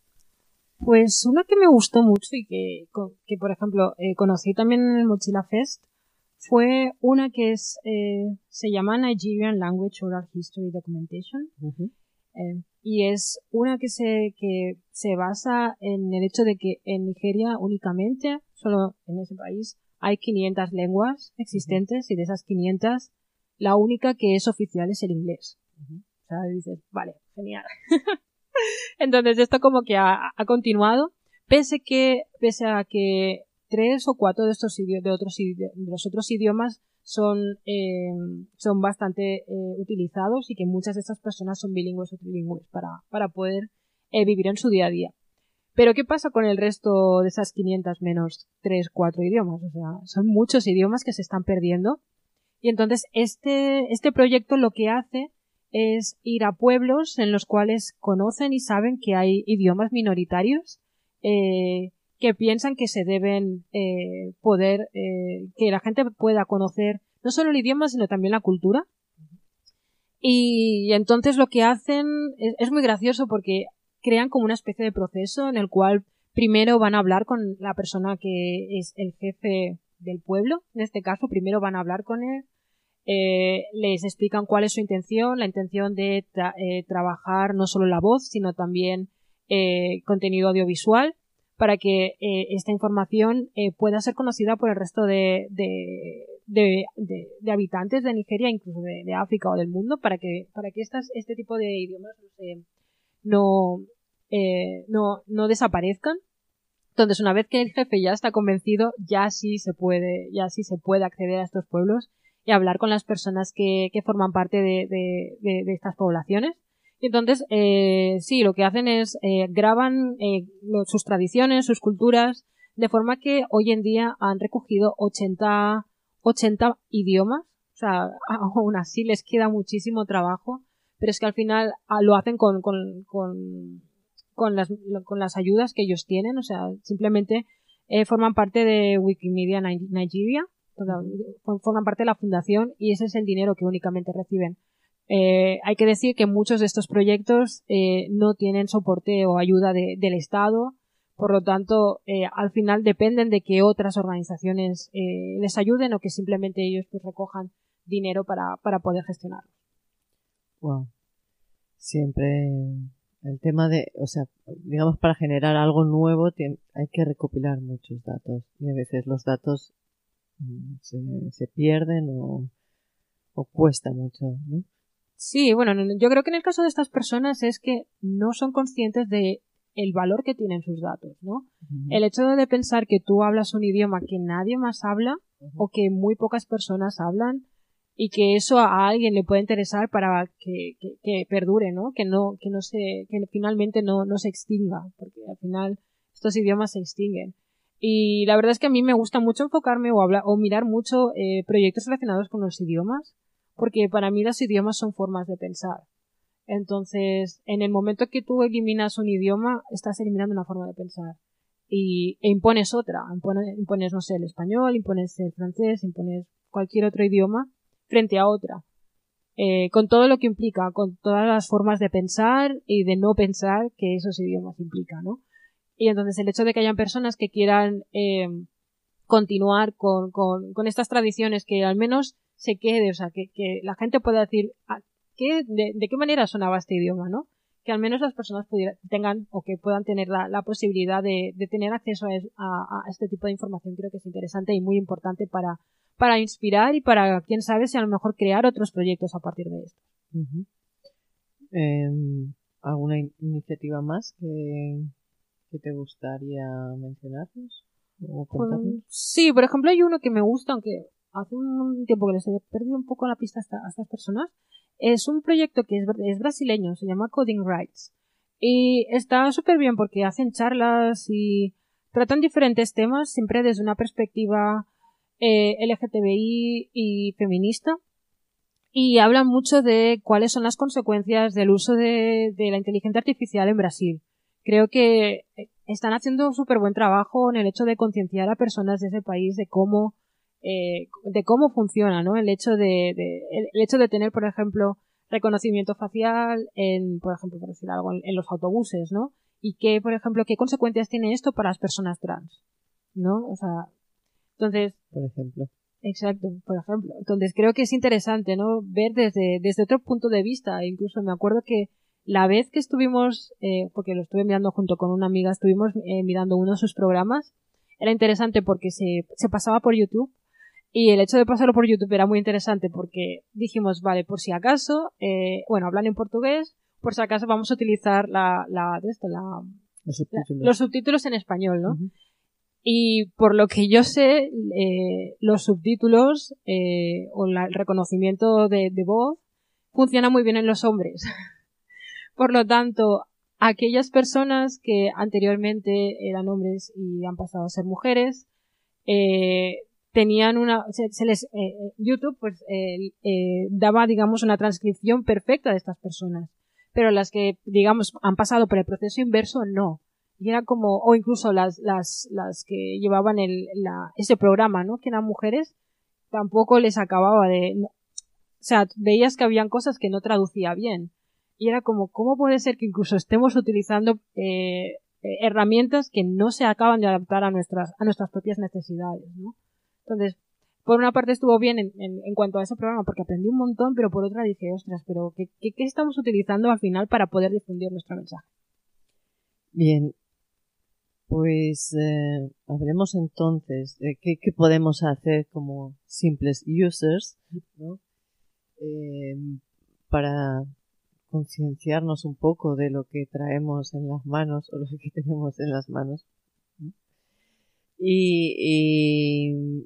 Pues una que me gustó mucho y que, que por ejemplo, eh, conocí también en el Mochila Fest fue una que es eh, se llama Nigerian Language Oral History Documentation. Uh-huh. eh, y es una que se, que se basa en el hecho de que en Nigeria únicamente, solo en ese país, hay quinientas lenguas existentes. Uh-huh. Y de esas quinientas la única que es oficial es el inglés. Uh-huh. O sea, dices, vale, genial. Entonces esto como que ha, ha continuado, pese que, pese a que tres o cuatro de estos idiomas, de otros de los otros idiomas son, eh, son bastante eh, utilizados y que muchas de estas personas son bilingües o trilingües para, para poder eh, vivir en su día a día. Pero ¿qué pasa con el resto de esas quinientas menos tres, cuatro idiomas? O sea, son muchos idiomas que se están perdiendo. Y entonces este, este proyecto lo que hace es ir a pueblos en los cuales conocen y saben que hay idiomas minoritarios eh, que piensan que se deben eh, poder, eh, que la gente pueda conocer no solo el idioma sino también la cultura. Y, y entonces lo que hacen es, es muy gracioso porque crean como una especie de proceso en el cual primero van a hablar con la persona que es el jefe del pueblo. En este caso primero van a hablar con él. Eh, les explican cuál es su intención, la intención de tra- eh, trabajar no solo la voz, sino también eh, contenido audiovisual, para que eh, esta información eh, pueda ser conocida por el resto de, de, de, de, de habitantes de Nigeria, incluso de, de África o del mundo, para que, para que estas, este tipo de idiomas eh, no, eh, no, no desaparezcan. Entonces, una vez que el jefe ya está convencido, ya sí se puede, ya sí se puede acceder a estos pueblos y hablar con las personas que, que forman parte de, de, de, de estas poblaciones. Y entonces, eh, sí, lo que hacen es eh, graban eh, sus tradiciones, sus culturas, de forma que hoy en día han recogido ochenta, ochenta idiomas. O sea, aún así les queda muchísimo trabajo, pero es que al final lo hacen con, con, con, con, las, con las ayudas que ellos tienen. O sea, simplemente eh, forman parte de Wikimedia Nigeria. toda, forman parte de la fundación y ese es el dinero que únicamente reciben. Eh, hay que decir que muchos de estos proyectos eh, no tienen soporte o ayuda de, del Estado, por lo tanto, eh, al final dependen de que otras organizaciones eh, les ayuden o que simplemente ellos pues recojan dinero para, para poder gestionarlo. Wow. Siempre el tema de, o sea, digamos, para generar algo nuevo hay que recopilar muchos datos y a veces los datos se, se pierden o, o cuesta mucho, ¿no? Sí, bueno, yo creo que en el caso de estas personas es que no son conscientes de el valor que tienen sus datos, ¿no? Uh-huh. El hecho de pensar que tú hablas un idioma que nadie más habla uh-huh. o que muy pocas personas hablan y que eso a alguien le puede interesar para que, que, que perdure, ¿no? Que no, que no se, que finalmente no, no se extinga, porque al final estos idiomas se extinguen. Y la verdad es que a mí me gusta mucho enfocarme o hablar, o mirar mucho eh, proyectos relacionados con los idiomas, porque para mí los idiomas son formas de pensar. Entonces, en el momento que tú eliminas un idioma, estás eliminando una forma de pensar. Y, e impones otra. Impones, impones, no sé, el español, impones el francés, impones cualquier otro idioma frente a otra. Eh, con todo lo que implica, con todas las formas de pensar y de no pensar que esos idiomas implican, ¿no? Y entonces el hecho de que hayan personas que quieran eh, continuar con, con, con estas tradiciones, que al menos se quede, o sea, que, que la gente pueda decir ah, ¿qué, de, de qué manera sonaba este idioma, ¿no? Que al menos las personas pudiera, tengan o que puedan tener la, la posibilidad de, de tener acceso a, a, a este tipo de información. Creo que es interesante y muy importante para, para inspirar y para, quién sabe, si a lo mejor crear otros proyectos a partir de esto. Uh-huh. Eh, ¿Alguna in- iniciativa más que, que te gustaría mencionarnos o contarnos? Pues, sí, por ejemplo, hay uno que me gusta, aunque hace un tiempo que les he perdido un poco la pista a, esta, a estas personas. Es un proyecto que es, es brasileño, se llama Coding Rights. Y está súper bien porque hacen charlas y tratan diferentes temas, siempre desde una perspectiva eh, L G T B I y feminista. Y hablan mucho de cuáles son las consecuencias del uso de, de la inteligencia artificial en Brasil. Creo que están haciendo un súper buen trabajo en el hecho de concienciar a personas de ese país de cómo Eh, de cómo funciona, ¿no? El hecho de, de el hecho de tener, por ejemplo, reconocimiento facial en, por ejemplo, por decir algo, en, en los autobuses, ¿no? Y qué, por ejemplo, qué consecuencias tiene esto para las personas trans, ¿no? O sea, entonces, por ejemplo. Exacto, por ejemplo. Entonces creo que es interesante, ¿no? Ver desde, desde otro punto de vista. Incluso me acuerdo que la vez que estuvimos, eh, porque lo estuve mirando junto con una amiga, estuvimos eh, mirando uno de sus programas, era interesante porque se, se pasaba por YouTube. Y el hecho de pasarlo por YouTube era muy interesante porque dijimos, vale, por si acaso, eh, bueno, hablan en portugués, por si acaso vamos a utilizar la, la, de esto, la, los, subtítulos. La, los subtítulos en español, ¿no? Uh-huh. Y por lo que yo sé, eh, los subtítulos eh, o la, el reconocimiento de, de voz funciona muy bien en los hombres. Por lo tanto, aquellas personas que anteriormente eran hombres y han pasado a ser mujeres, eh, tenían una, se, se les, eh, YouTube pues eh, eh, daba, digamos, una transcripción perfecta de estas personas, pero las que, digamos, han pasado por el proceso inverso, no. Y era como, o incluso las, las, las que llevaban el, la, ese programa, ¿no? Que eran mujeres, tampoco les acababa de, no, o sea, veías que habían cosas que no traducía bien. Y era como, ¿cómo puede ser que incluso estemos utilizando, eh, herramientas que no se acaban de adaptar a nuestras, a nuestras propias necesidades, ¿no? Entonces, por una parte estuvo bien en, en, en cuanto a ese programa porque aprendí un montón, pero por otra dije, ostras, pero ¿qué, qué, qué estamos utilizando al final para poder difundir nuestro mensaje? Bien, pues eh, hablemos entonces de qué, qué podemos hacer como simples users, ¿no? Eh, para concienciarnos un poco de lo que traemos en las manos o lo que tenemos en las manos, ¿no? Y, y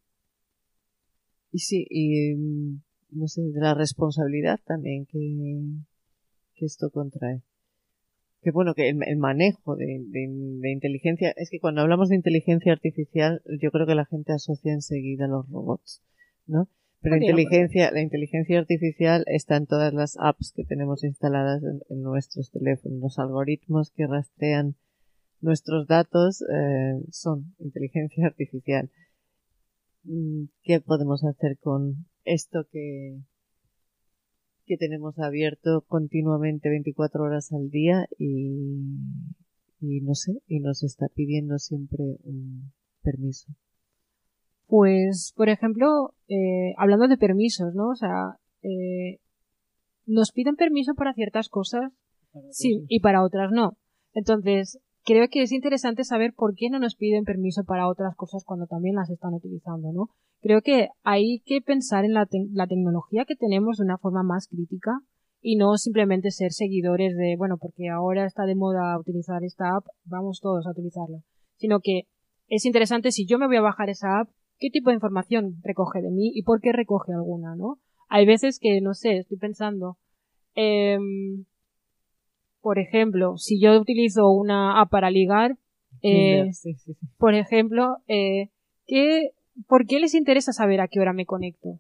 Y sí, y no sé, de la responsabilidad también que, que esto contrae. Que bueno, que el, el manejo de, de, de inteligencia, es que cuando hablamos de inteligencia artificial, yo creo que la gente asocia enseguida a los robots, ¿no? Pero Podría, inteligencia, la inteligencia artificial está en todas las apps que tenemos instaladas en, en nuestros teléfonos. Los algoritmos que rastrean nuestros datos eh, son inteligencia artificial. qué podemos hacer con esto que, que tenemos abierto continuamente veinticuatro horas al día y, y no sé, y nos está pidiendo siempre un permiso. Pues, por ejemplo, eh, hablando de permisos, ¿no? O sea, eh, nos piden permiso para ciertas cosas, sí, y para otras no. Entonces, creo que es interesante saber por qué no nos piden permiso para otras cosas cuando también las están utilizando, ¿no? Creo que hay que pensar en la, te- la tecnología que tenemos de una forma más crítica y no simplemente ser seguidores de, bueno, porque ahora está de moda utilizar esta app, vamos todos a utilizarla. Sino que es interesante si yo me voy a bajar esa app, qué tipo de información recoge de mí y por qué recoge alguna, ¿no? Hay veces que, no sé, estoy pensando, em, por ejemplo, si yo utilizo una app para ligar, eh, Tinder, sí, sí, sí. por ejemplo, eh, ¿qué, ¿por qué les interesa saber a qué hora me conecto?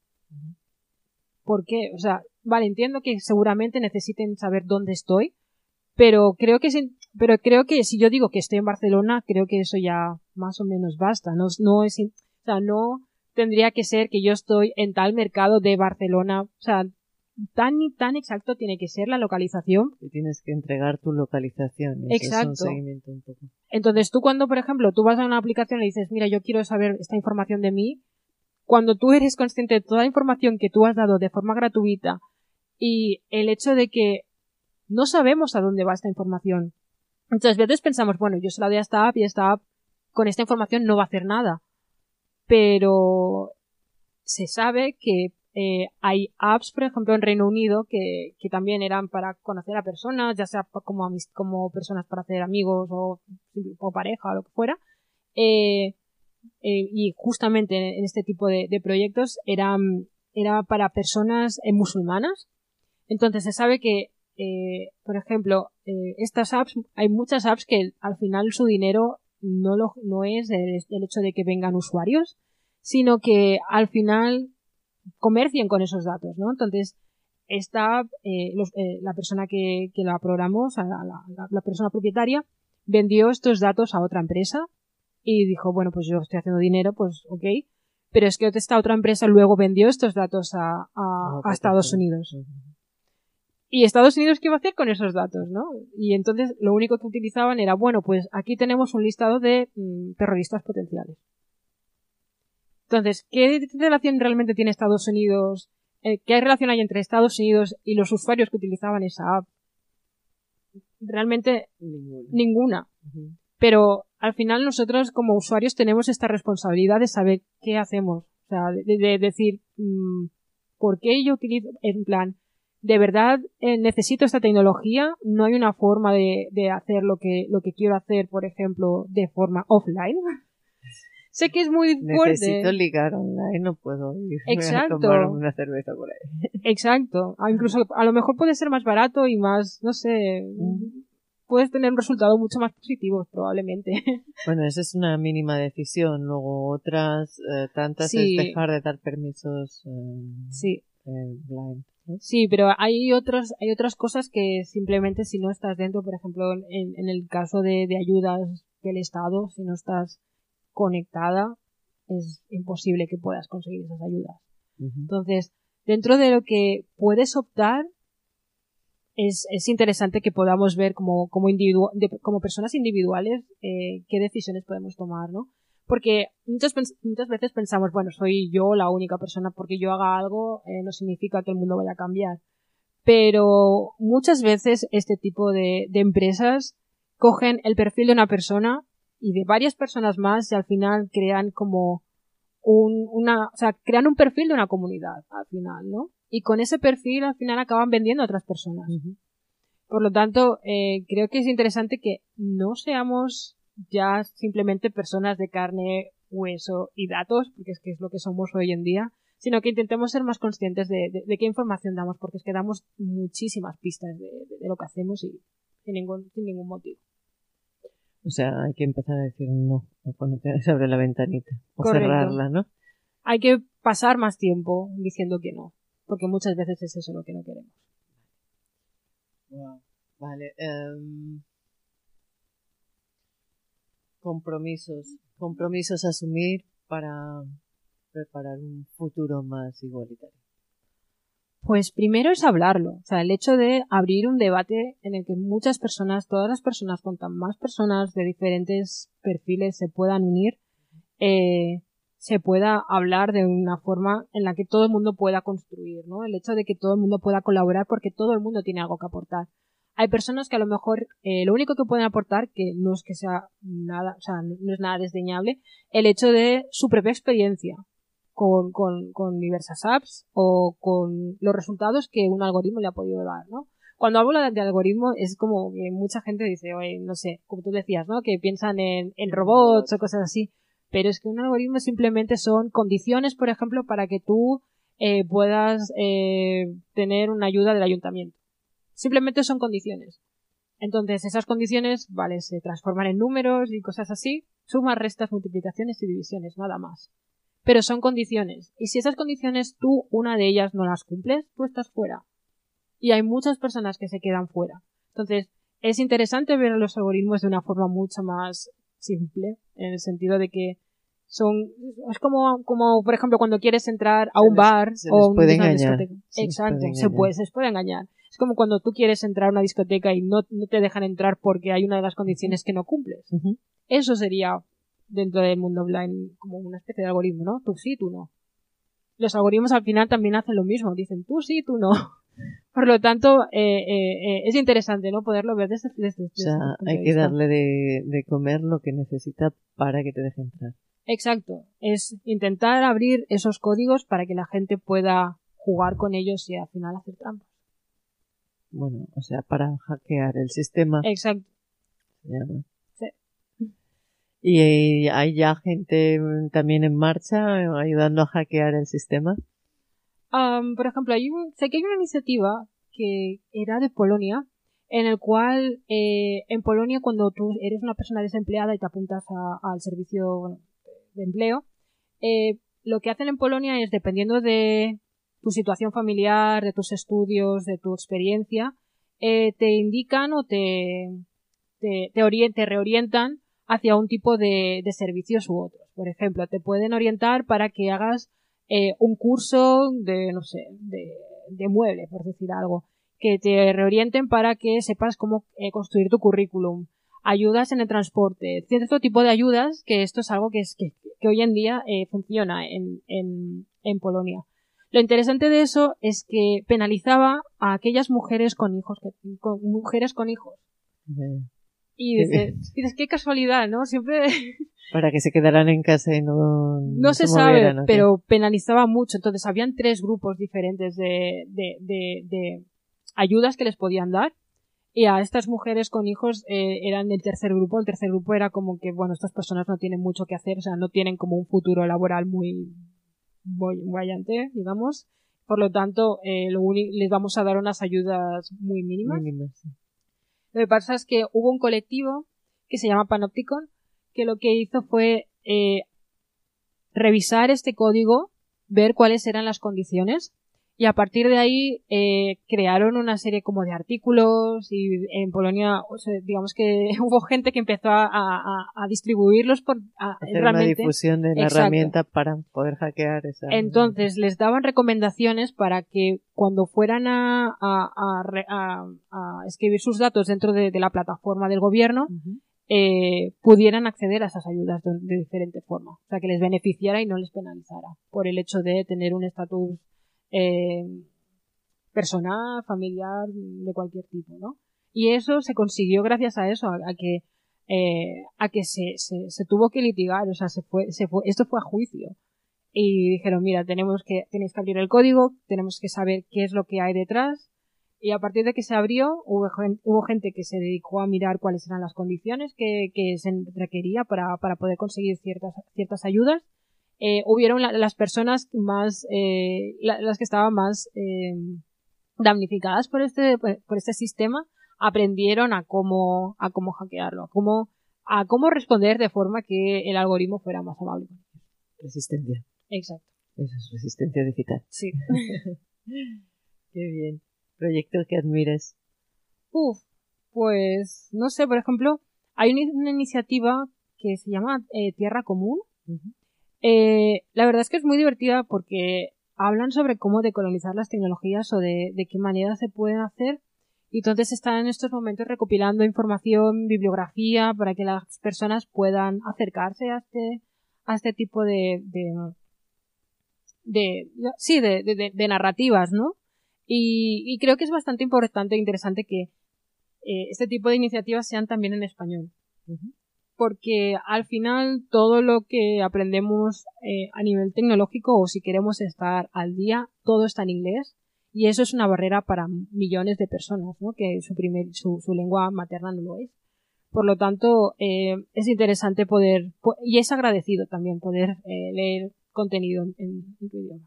¿Por qué? O sea, vale, entiendo que seguramente necesiten saber dónde estoy, pero creo que si, pero creo que si yo digo que estoy en Barcelona, creo que eso ya más o menos basta. No, no es, o sea, no tendría que ser que yo estoy en tal mercado de Barcelona. O sea, tan tan exacto tiene que ser la localización. Y tienes que entregar tu localización. Y eso es un Exacto. seguimiento un poco. Entonces tú cuando, por ejemplo, tú vas a una aplicación y dices, mira, yo quiero saber esta información de mí, cuando tú eres consciente de toda la información que tú has dado de forma gratuita y el hecho de que no sabemos a dónde va esta información. Muchas veces pensamos, bueno, yo se la doy a esta app y esta app con esta información no va a hacer nada. Pero se sabe que eh, hay apps, por ejemplo, en Reino Unido que, que también eran para conocer a personas, ya sea como, amis- como personas para hacer amigos o, o pareja o lo que fuera. Eh, eh, y justamente en este tipo de, de proyectos eran, era para personas eh, musulmanas. Entonces se sabe que, eh, por ejemplo, eh, estas apps, hay muchas apps que al final su dinero no, lo, no es el, el hecho de que vengan usuarios, sino que al final comercien con esos datos, ¿no? Entonces, esta app, eh, los, eh, la persona que, que la programó, o sea, la, la, la persona propietaria, vendió estos datos a otra empresa y dijo, bueno, pues yo estoy haciendo dinero, pues ok. Pero es que esta otra empresa luego vendió estos datos a, a, Ah, a Estados perfecto. Unidos. Ujú. ¿Y Estados Unidos qué iba a hacer con esos datos, no? Y entonces lo único que utilizaban era, bueno, pues aquí tenemos un listado de mm, terroristas potenciales. Entonces, ¿qué relación realmente tiene Estados Unidos? Eh, ¿Qué relación hay entre Estados Unidos y los usuarios que utilizaban esa app? Realmente Ninguna. ninguna. Ujú. Pero al final nosotros como usuarios tenemos esta responsabilidad de saber qué hacemos. O sea, de, de decir, mmm, ¿por qué yo utilizo, en plan, de verdad eh, necesito esta tecnología? No hay una forma de, de hacer lo que, lo que quiero hacer, por ejemplo, de forma offline. Sé que es muy fuerte. Necesito ligar online, no puedo irme Exacto. a tomarme una cerveza por ahí. Exacto. Ah, incluso a lo mejor puede ser más barato y más, no sé, Mm. puedes tener un resultado mucho más positivo probablemente. Bueno, esa es una mínima decisión. Luego otras eh, tantas Sí. es dejar de dar permisos eh, Sí. eh, blind, ¿no? Sí, pero hay otros, hay otras cosas que simplemente si no estás dentro, por ejemplo, en, en el caso de, de ayudas del Estado, si no estás conectada, es imposible que puedas conseguir esas ayudas. Ujú. Entonces, dentro de lo que puedes optar, es, es interesante que podamos ver como, como, individu de, como personas individuales eh, qué decisiones podemos tomar, ¿no? Porque muchas, muchas veces pensamos, bueno, soy yo la única persona, porque yo haga algo eh, no significa que el mundo vaya a cambiar. Pero muchas veces este tipo de, de empresas cogen el perfil de una persona y de varias personas más y al final crean como un, una, o sea, crean un perfil de una comunidad al final, ¿no? Y con ese perfil al final acaban vendiendo a otras personas. Ujú. Por lo tanto, eh, creo que es interesante que no seamos ya simplemente personas de carne, hueso y datos, porque es que es lo que somos hoy en día, sino que intentemos ser más conscientes de, de, de qué información damos, porque es que damos muchísimas pistas de, de, de lo que hacemos y sin ningún, sin ningún motivo. O sea, hay que empezar a decir no cuando se abre la ventanita. O Correcto. cerrarla, ¿no? Hay que pasar más tiempo diciendo que no, porque muchas veces es eso lo que no queremos. Wow. Vale. Um, compromisos. Compromisos a asumir para, preparar un futuro más igualitario? Pues primero es hablarlo, o sea, el hecho de abrir un debate en el que muchas personas, todas las personas, cuantas más personas de diferentes perfiles se puedan unir, eh, se pueda hablar de una forma en la que todo el mundo pueda construir, ¿no? El hecho de que todo el mundo pueda colaborar porque todo el mundo tiene algo que aportar. Hay personas que a lo mejor eh, lo único que pueden aportar, que no es que sea nada, o sea, no es nada desdeñable, el hecho de su propia experiencia con, con, con diversas apps o con los resultados que un algoritmo le ha podido dar, ¿no? Cuando hablo de algoritmo es como que mucha gente dice, oye, no sé, como tú decías, ¿no? Que piensan en, en robots o cosas así. Pero es que un algoritmo simplemente son condiciones, por ejemplo, para que tú eh, puedas eh, tener una ayuda del ayuntamiento. Simplemente son condiciones. Entonces, esas condiciones, vale, se transforman en números y cosas así. Sumas, restas, multiplicaciones y divisiones, nada más. Pero son condiciones. Y si esas condiciones tú, una de ellas, no las cumples, tú estás fuera. Y hay muchas personas que se quedan fuera. Entonces, es interesante ver a los algoritmos de una forma mucho más simple, en el sentido de que son, es como, como por ejemplo, cuando quieres entrar a un bar se o les puede una engañar. discoteca. Se les Exacto, puede se engañar. puede, se les puede engañar. Es como cuando tú quieres entrar a una discoteca y no, no te dejan entrar porque hay una de las condiciones que no cumples. Uh-huh. Eso sería, dentro del mundo blind, como una especie de algoritmo, ¿no? Tú sí, tú no. Los algoritmos al final también hacen lo mismo. Dicen tú sí, tú no. Por lo tanto, eh, eh, eh, es interesante, ¿no? Poderlo ver desde, desde, desde O sea, este punto hay de que vista. darle de, de comer lo que necesita para que te deje entrar. Exacto. Es intentar abrir esos códigos para que la gente pueda jugar con ellos y al final hacer trampas. Bueno, o sea, para hackear el sistema. Exacto. Se llama. Sí. ¿Y hay ya gente también en marcha eh, ayudando a hackear el sistema? Um, por ejemplo, hay un, sé que hay una iniciativa que era de Polonia, en el cual eh, en Polonia cuando tú eres una persona desempleada y te apuntas a, al servicio bueno, de empleo, eh, lo que hacen en Polonia es, dependiendo de tu situación familiar, de tus estudios, de tu experiencia, eh, te indican o te, te, te, orient, te reorientan hacia un tipo de, de servicios u otros. Por ejemplo, te pueden orientar para que hagas eh, un curso de, no sé, de, de mueble, por decir algo, que te reorienten para que sepas cómo eh, construir tu currículum, ayudas en el transporte, cierto tipo de ayudas, que esto es algo que, es, que, que hoy en día eh, funciona en, en, en Polonia. Lo interesante de eso es que penalizaba a aquellas mujeres con hijos, con mujeres con hijos. Bueno, y dices, dices, qué casualidad, ¿no? Siempre para que se quedaran en casa y no, no se, se sabe, movieran, ¿no? pero penalizaba mucho. Entonces habían tres grupos diferentes de, de, de, de ayudas que les podían dar. Y a estas mujeres con hijos eh, eran el tercer grupo. El tercer grupo era como que, bueno, estas personas no tienen mucho que hacer, o sea, no tienen como un futuro laboral muy brillante, digamos. Por lo tanto, eh, lo les vamos a dar unas ayudas muy mínimas. Mínimas, sí. Lo que pasa es que hubo un colectivo que se llama Panopticon, que lo que hizo fue eh, revisar este código, ver cuáles eran las condiciones, y a partir de ahí eh, crearon una serie como de artículos, y en Polonia, o sea, digamos que hubo gente que empezó a, a, a distribuirlos por a, hacer realmente, una difusión de la exacto. herramienta para poder hackear esa. Entonces les daban recomendaciones para que cuando fueran a, a, a, a, a escribir sus datos dentro de, de la plataforma del gobierno, uh-huh. eh, pudieran acceder a esas ayudas de, de diferente forma, o sea, que les beneficiara y no les penalizara por el hecho de tener un estatus Eh, personal, familiar, de cualquier tipo, ¿no? Y eso se consiguió gracias a eso, a, a que eh, a que se, se, se tuvo que litigar, o sea, se fue, se fue, esto fue a juicio. Y dijeron, mira, tenemos que, tenéis que abrir el código, tenemos que saber qué es lo que hay detrás. Y a partir de que se abrió, hubo, hubo gente que se dedicó a mirar cuáles eran las condiciones que, que se requería para, para poder conseguir ciertas, ciertas ayudas. Eh, hubieron la, las personas más, eh, la, las que estaban más eh, damnificadas por este, por, por este sistema, aprendieron a cómo, a cómo hackearlo, a cómo, a cómo responder de forma que el algoritmo fuera más amable. Resistencia. Exacto. Eso es resistencia digital. Sí. Qué bien. ¿Proyectos que admires? Uf, pues, no sé, por ejemplo, hay una, una iniciativa que se llama eh, Tierra Común, uh-huh. Eh, la verdad es que es muy divertida porque hablan sobre cómo decolonizar las tecnologías o de, de qué manera se pueden hacer. Y entonces están en estos momentos recopilando información, bibliografía, para que las personas puedan acercarse a este, a este tipo de, de, de sí, de, de, de narrativas, ¿no? Y, y creo que es bastante importante e interesante que eh, este tipo de iniciativas sean también en español. Uh-huh. Porque al final todo lo que aprendemos eh, a nivel tecnológico, o si queremos estar al día, todo está en inglés. Y eso es una barrera para millones de personas, ¿no? Que su, primer, su, su lengua materna no lo es. Por lo tanto, eh, es interesante poder, y es agradecido también poder eh, leer contenido en, en tu idioma.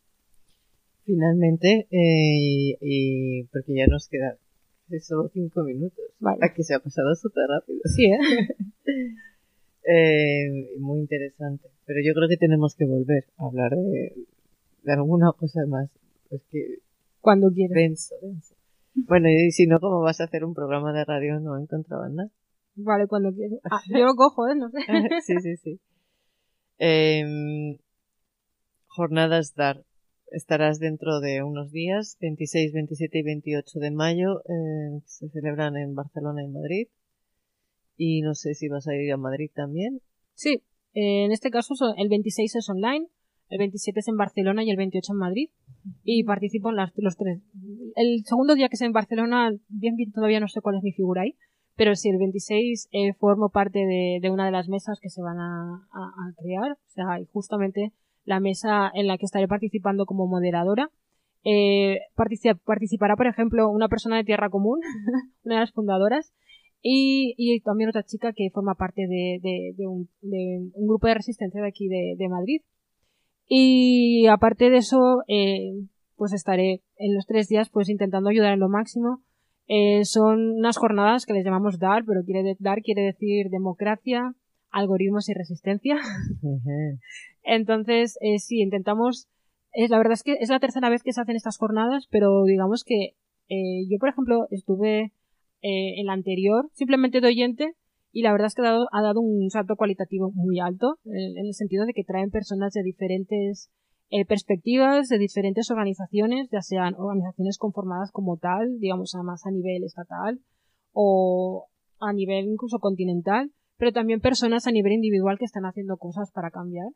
Finalmente, eh, y porque ya nos quedan solo cinco minutos. Vale. Aquí se ha pasado súper rápido. Sí, ¿eh? eh, muy interesante. Pero yo creo que tenemos que volver a hablar de, de alguna cosa más. Es que cuando quieras. Denso, denso. Bueno, y si no, ¿cómo vas a hacer un programa de radio no en contrabanda? Vale, cuando quieras. Ah, yo lo cojo, ¿eh? No sé. Sí, sí, sí. Eh, jornadas D A R. Estarás dentro de unos días, veintiséis, veintisiete y veintiocho de mayo. Eh, se celebran en Barcelona y Madrid. Y no sé si vas a ir a Madrid también. Sí, eh, en este caso el veintiséis es online, el veintisiete es en Barcelona y el veintiocho en Madrid. Y participo en las, los tres. El segundo día que es en Barcelona, bien, bien, todavía no sé cuál es mi figura ahí, pero sí, el veintiséis eh, formo parte de, de una de las mesas que se van a, a, a crear, o sea, y justamente la mesa en la que estaré participando como moderadora. Eh, particip- participará, por ejemplo, una persona de Tierra Común, una de las fundadoras, y, y también otra chica que forma parte de, de, de, un, de un grupo de resistencia de aquí de, de Madrid. Y aparte de eso, eh, pues estaré en los tres días pues intentando ayudar en lo máximo. Eh, son unas jornadas que les llamamos D A R, pero quiere de, D A R quiere decir democracia, algoritmos y resistencia. Uh-huh. Entonces, eh, sí, intentamos, es, la verdad es que es la tercera vez que se hacen estas jornadas, pero digamos que eh, yo, por ejemplo, estuve eh, en la anterior simplemente de oyente. Y la verdad es que ha dado, ha dado un salto cualitativo muy alto, en, en el sentido de que traen personas de diferentes eh, perspectivas, de diferentes organizaciones, ya sean organizaciones conformadas como tal, digamos, más a nivel estatal o a nivel incluso continental, pero también personas a nivel individual que están haciendo cosas para cambiar,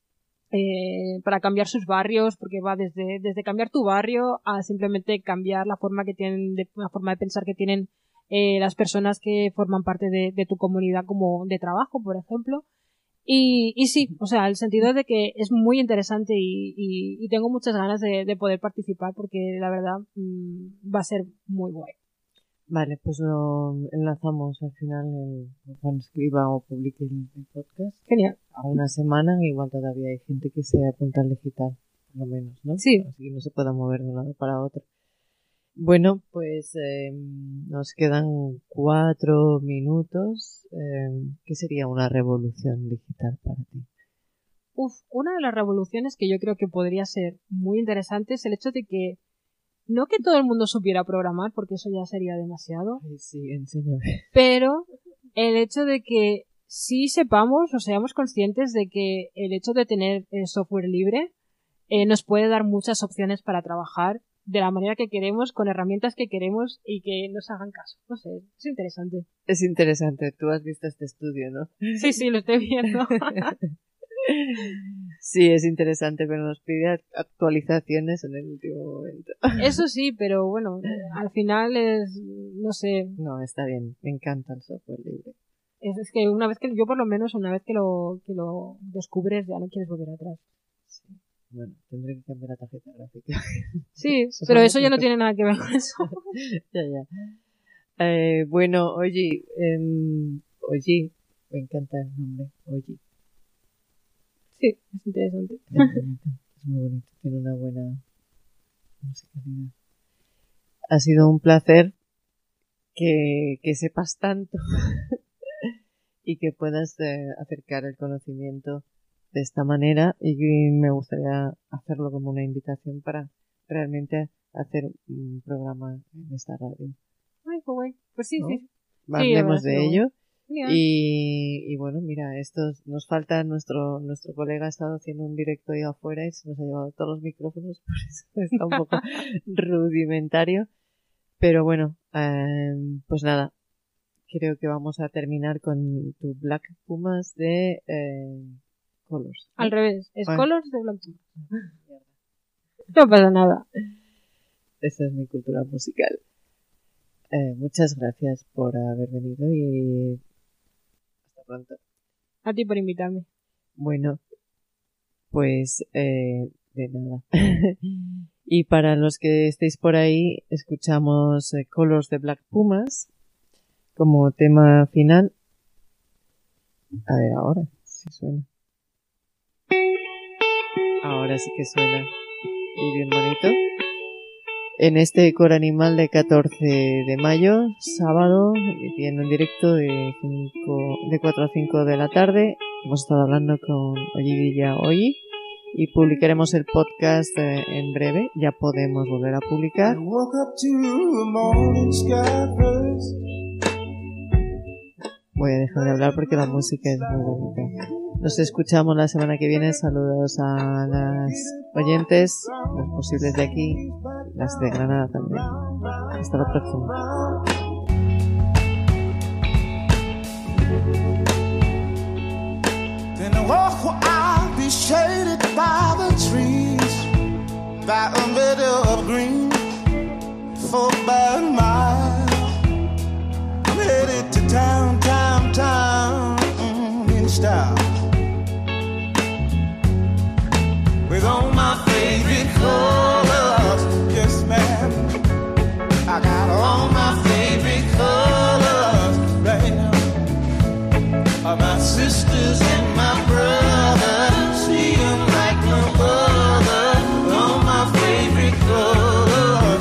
eh, para cambiar sus barrios, porque va desde, desde cambiar tu barrio a simplemente cambiar la forma que tienen, de, la forma de pensar que tienen Eh, las personas que forman parte de, de tu comunidad como de trabajo, por ejemplo. Y, y sí, o sea, el sentido de que es muy interesante y, y, y tengo muchas ganas de, de poder participar porque la verdad mmm, va a ser muy guay. Vale, pues lo enlazamos al final el, cuando escriba o publique el, el podcast. Genial. A una semana, igual todavía hay gente que se apunta al digital, por lo menos, ¿no? Sí. Así que no se pueda mover de un lado para otro. Bueno, pues eh, nos quedan cuatro minutos. Eh, ¿Qué sería una revolución digital para ti? Uf, una de las revoluciones que yo creo que podría ser muy interesante es el hecho de que no que todo el mundo supiera programar, porque eso ya sería demasiado. Ay, sí, enséñame. Pero el hecho de que sí sepamos o seamos conscientes de que el hecho de tener eh, software libre eh, nos puede dar muchas opciones para trabajar de la manera que queremos, con herramientas que queremos y que nos hagan caso. No sé, es interesante. Es interesante. Tú has visto este estudio, ¿no? Sí, sí, lo estoy viendo. Sí, es interesante, pero nos pide actualizaciones en el último momento. Eso sí, pero bueno, al final es, no sé. No, está bien. Me encanta el software libre. Es, es que una vez que, yo por lo menos, una vez que lo, que lo descubres, ya no quieres volver atrás. Sí. Bueno, tendré que cambiar la tarjeta gráfica. Sí, eso pero eso ya no tiene nada que ver con eso. Ya, ya. Eh, bueno, oye, eh, oye, me encanta el nombre, oye. Sí, es interesante. Es bonito, es muy bonito, tiene una buena musicalidad. Ha sido un placer que, que sepas tanto y que puedas eh, acercar el conocimiento de esta manera, y me gustaría hacerlo como una invitación para realmente hacer un programa en esta radio. Ay, qué guay. Pues sí, ¿no? sí. Hablemos sí, de ello. Y, y bueno, mira, esto nos falta, nuestro nuestro colega ha estado haciendo un directo ahí afuera y se nos ha llevado todos los micrófonos, por eso está un poco rudimentario. Pero bueno, eh, pues nada, creo que vamos a terminar con tu Black Pumas de eh, Colors. Al revés, es Bueno. Colors de Black Pumas. No pasa nada. Esta es mi cultura musical. Eh, muchas gracias por haber venido y hasta pronto. A ti por invitarme. Bueno, pues eh, de nada. Y para los que estéis por ahí, escuchamos eh, Colors de Black Pumas como tema final. A ver, ahora sí suena. Ahora sí que suena. Y bien bonito. En este Coro Animal de catorce de mayo, sábado, emitiendo en directo de, cinco, de cuatro a cinco de la tarde. Hemos estado hablando con Ollivilla hoy y publicaremos el podcast eh, en breve. Ya podemos volver a publicar. Voy a dejar de hablar porque la música es muy bonita. Nos escuchamos la semana que viene. Saludos a las oyentes, las posibles de aquí, las de Granada también. Hasta la próxima. Then I walk where I'll be shaded by the trees, by a meadow of green, for about a mile. I'm headed to town, town, town, mm, in style, with all my favorite colors. Yes, ma'am, I got all my favorite colors right now. My sisters and my brothers, see them like no other. All my favorite colors.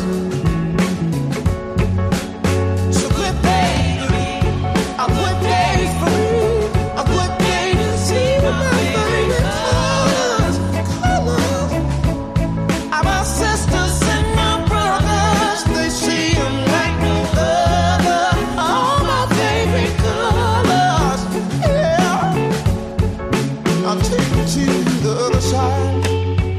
So good day, a good day for me, a good day to see my favorite colors, colors. My sisters and my brothers, they see them like no other. All my favorite colors. I'll take you to the other side,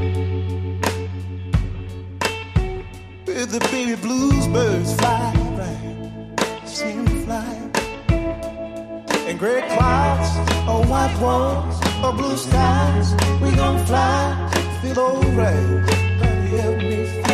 where the baby blues birds fly, right? See them fly. And gray clouds, or white walls, or blue skies, we gon' fly, feel alright. Help me fly.